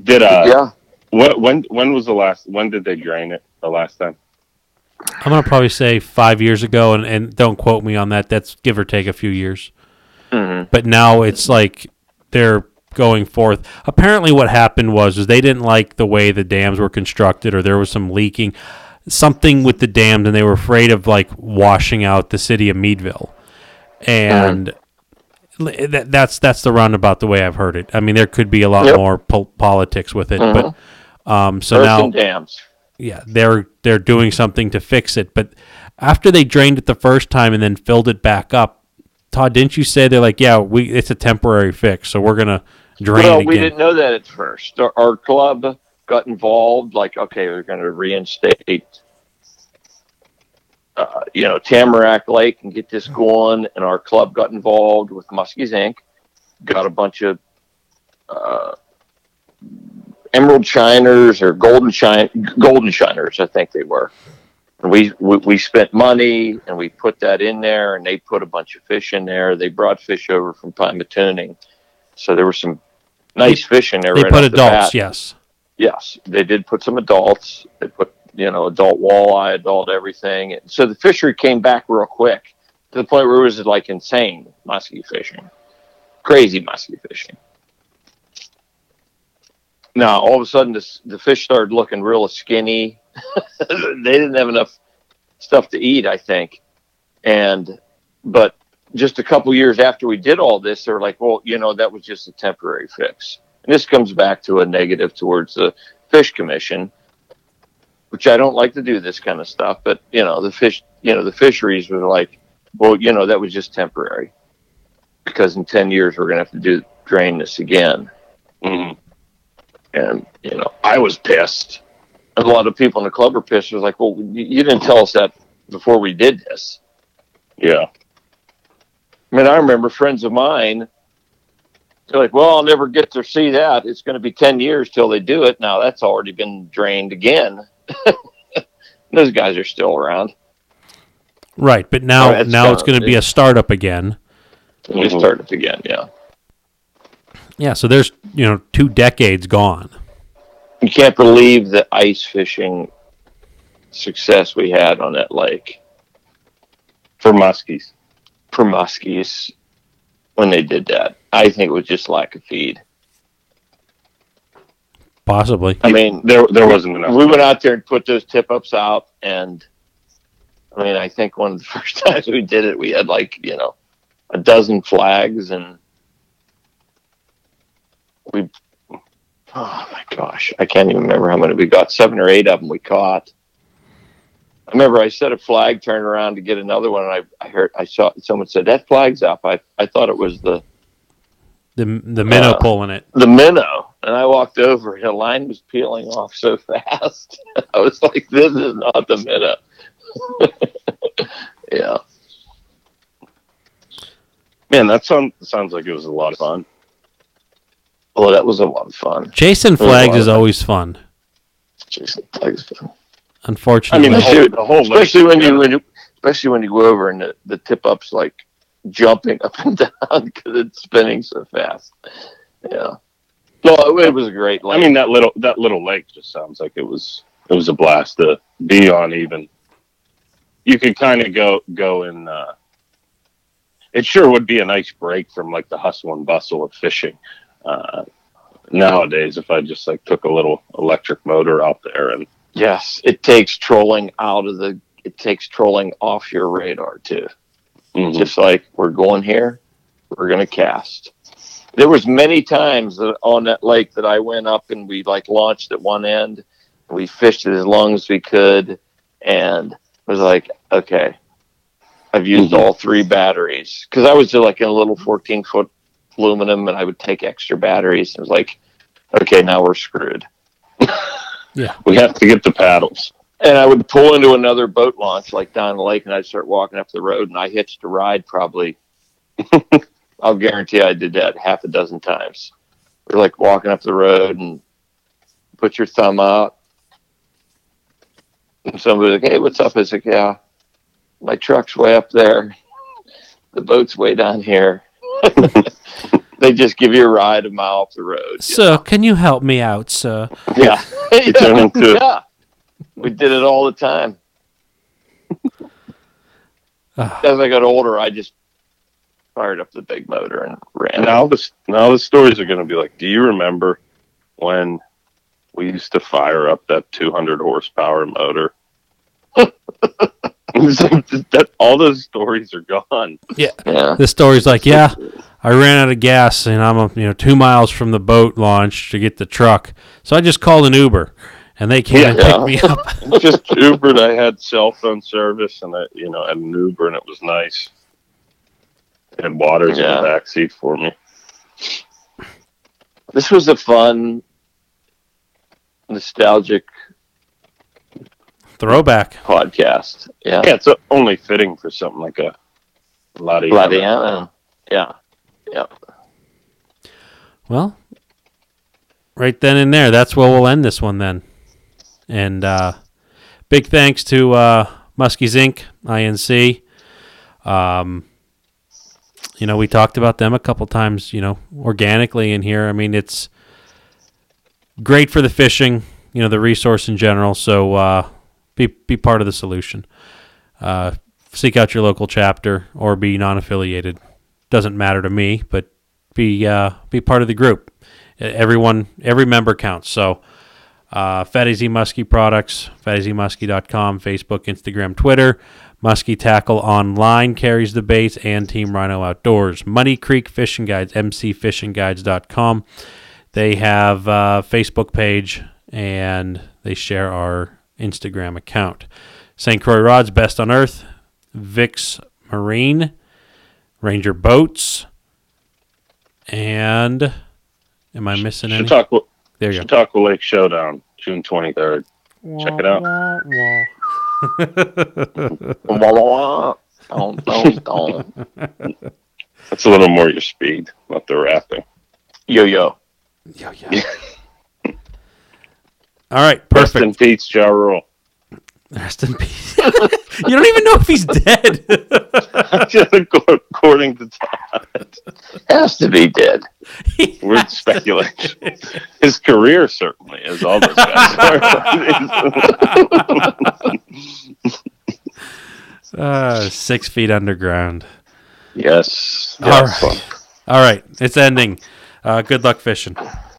[SPEAKER 3] Did
[SPEAKER 2] Yeah.
[SPEAKER 3] when was the last? When did they drain it the last time?
[SPEAKER 1] I'm gonna probably say 5 years ago, and don't quote me on that. That's give or take a few years.
[SPEAKER 2] Mm-hmm.
[SPEAKER 1] But now it's like they're going forth. Apparently, what happened was they didn't like the way the dams were constructed, or there was some leaking, something with the dams, and they were afraid of like washing out the city of Meadville. And that's the roundabout the way I've heard it. I mean, there could be a lot more politics with it, but so
[SPEAKER 2] Earth
[SPEAKER 1] now,
[SPEAKER 2] and dams.
[SPEAKER 1] yeah, they're doing something to fix it. But after they drained it the first time and then filled it back up, Todd, didn't you say they're like, yeah, it's a temporary fix, so we're gonna drain it
[SPEAKER 2] Well,
[SPEAKER 1] again?
[SPEAKER 2] we didn't know that at first. Our club got involved. Like, okay, we're going to reinstate, Tamarack Lake and get this going. And our club got involved with Muskies Inc. Got a bunch of emerald shiners or golden shiners, I think they were. And we spent money and we put that in there, and they put a bunch of fish in there. They brought fish over from Pymatuning, so there was some nice fish in there.
[SPEAKER 1] They
[SPEAKER 2] right
[SPEAKER 1] put
[SPEAKER 2] off the
[SPEAKER 1] adults,
[SPEAKER 2] bat.
[SPEAKER 1] yes.
[SPEAKER 2] Yes, they did put some adults. They put, adult walleye, adult everything. And so the fishery came back real quick to the point where it was like insane muskie fishing, crazy muskie fishing. Now, all of a sudden, the fish started looking real skinny. They didn't have enough stuff to eat, I think. But just a couple years after we did all this, they were like, well, that was just a temporary fix. And this comes back to a negative towards the Fish Commission, which I don't like to do this kind of stuff. But, the fisheries were like, well, that was just temporary, because in 10 years, we're going to have to drain this again.
[SPEAKER 3] Mm-hmm.
[SPEAKER 2] And, I was pissed. A lot of people in the club were pissed. It was like, well, you didn't tell us that before we did this.
[SPEAKER 3] Yeah.
[SPEAKER 2] I mean, I remember friends of mine, they're like, well, I'll never get to see that. It's going to be 10 years till they do it. Now that's already been drained again. Those guys are still around.
[SPEAKER 1] Right, but now it's going to be a startup again.
[SPEAKER 2] We start it again, yeah.
[SPEAKER 1] Yeah, so there's 2 decades gone.
[SPEAKER 2] You can't believe the ice fishing success we had on that lake.
[SPEAKER 3] For muskies.
[SPEAKER 2] For muskies, when they did that. I think it was just lack of feed.
[SPEAKER 1] Possibly.
[SPEAKER 2] I mean,
[SPEAKER 3] there wasn't enough.
[SPEAKER 2] We went out there and put those tip-ups out, and I mean, I think one of the first times we did it, we had a dozen flags, and oh my gosh, I can't even remember how many we got. 7 or 8 of them we caught. I remember I set a flag, turned around to get another one, and I saw someone said, that flag's up. I thought it was the
[SPEAKER 1] minnow pulling it.
[SPEAKER 2] The minnow. And I walked over, and the line was peeling off so fast. I was like, this is not the minnow. Yeah.
[SPEAKER 3] Man, that sounds like it was a lot of fun.
[SPEAKER 2] Well, that was a lot of fun.
[SPEAKER 1] Chasing flags is always fun.
[SPEAKER 2] Chasing flags is fun.
[SPEAKER 1] Unfortunately,
[SPEAKER 3] I mean, the whole
[SPEAKER 2] especially when you go over and the tip up's like jumping up and down because it's spinning so fast. Yeah. No, it was a great lake.
[SPEAKER 3] I mean, that little lake just sounds like it was a blast to be on. Even you could kind of go in. It sure would be a nice break from like the hustle and bustle of fishing. Nowadays, if I just like took a little electric motor out there and.
[SPEAKER 2] Yes, it takes trolling off your radar too. Mm-hmm. Just like we're going here, we're going to cast. There was many times on that lake that I went up and we like launched at one end, and we fished it as long as we could, and was like, okay, I've used all 3 batteries, because I was just like in a little 14-foot aluminum, and I would take extra batteries. It was like, okay, now we're screwed.
[SPEAKER 1] Yeah,
[SPEAKER 3] we have to get the paddles.
[SPEAKER 2] And I would pull into another boat launch like down the lake, and I'd start walking up the road, and I hitched a ride probably. I'll guarantee I did that half a dozen times. We're like walking up the road and put your thumb out, and somebody's like, "Hey, what's up?" I was like, "Yeah, my truck's way up there. The boat's way down here." They just give you a ride a mile off the road.
[SPEAKER 1] Sir, can you help me out, sir?
[SPEAKER 2] Yeah.
[SPEAKER 3] turn into-
[SPEAKER 2] Yeah. We did it all the time. As I got older, I just fired up the big motor and ran.
[SPEAKER 3] Now the stories are going to be like, do you remember when we used to fire up that 200 horsepower motor? It's like, all those stories are gone.
[SPEAKER 1] Yeah.
[SPEAKER 2] Yeah.
[SPEAKER 1] The story's like, yeah, I ran out of gas and I'm 2 miles from the boat launch to get the truck, so I just called an Uber, and they came and picked me up.
[SPEAKER 3] Just Ubered. I had cell phone service, and I had an Uber, and it was nice. They had waters in the back seat for me.
[SPEAKER 2] This was a fun, nostalgic
[SPEAKER 1] Throwback.
[SPEAKER 2] podcast. Yeah.
[SPEAKER 3] Yeah, it's only fitting for something like a
[SPEAKER 2] Gladiana. Yeah. Yeah.
[SPEAKER 1] Well, right then and there, that's where we'll end this one then. And big thanks to Muskies Inc., INC. We talked about them a couple times, organically in here. I mean, it's great for the fishing, the resource in general. So be part of the solution. Seek out your local chapter or be non-affiliated. Doesn't matter to me, but be part of the group. Every member counts. So Fatty Z Muskie products, fattyzmuskie.com, Facebook, Instagram, Twitter. Muskie Tackle Online carries the bait, and Team Rhino Outdoors. Muddy Creek Fishing Guides, mcfishingguides.com. They have a Facebook page, and they share our Instagram account. St. Croix Rods, Best on Earth. Vix Marine. Ranger Boats. And am I missing any? There you go.
[SPEAKER 3] Chautauqua Lake Showdown, June 23rd. Check it out. That's a little more your speed, not the rapping.
[SPEAKER 2] Yo.
[SPEAKER 1] All right, perfect.
[SPEAKER 3] Rest in peace, Ja Rule.
[SPEAKER 1] Rest in peace. You don't even know if he's dead.
[SPEAKER 3] According to Todd.
[SPEAKER 2] Has to be dead.
[SPEAKER 3] Weird speculation. His career certainly is, all those guys.
[SPEAKER 1] 6 feet underground.
[SPEAKER 3] Yes.
[SPEAKER 1] All right. It's ending. Good luck fishing.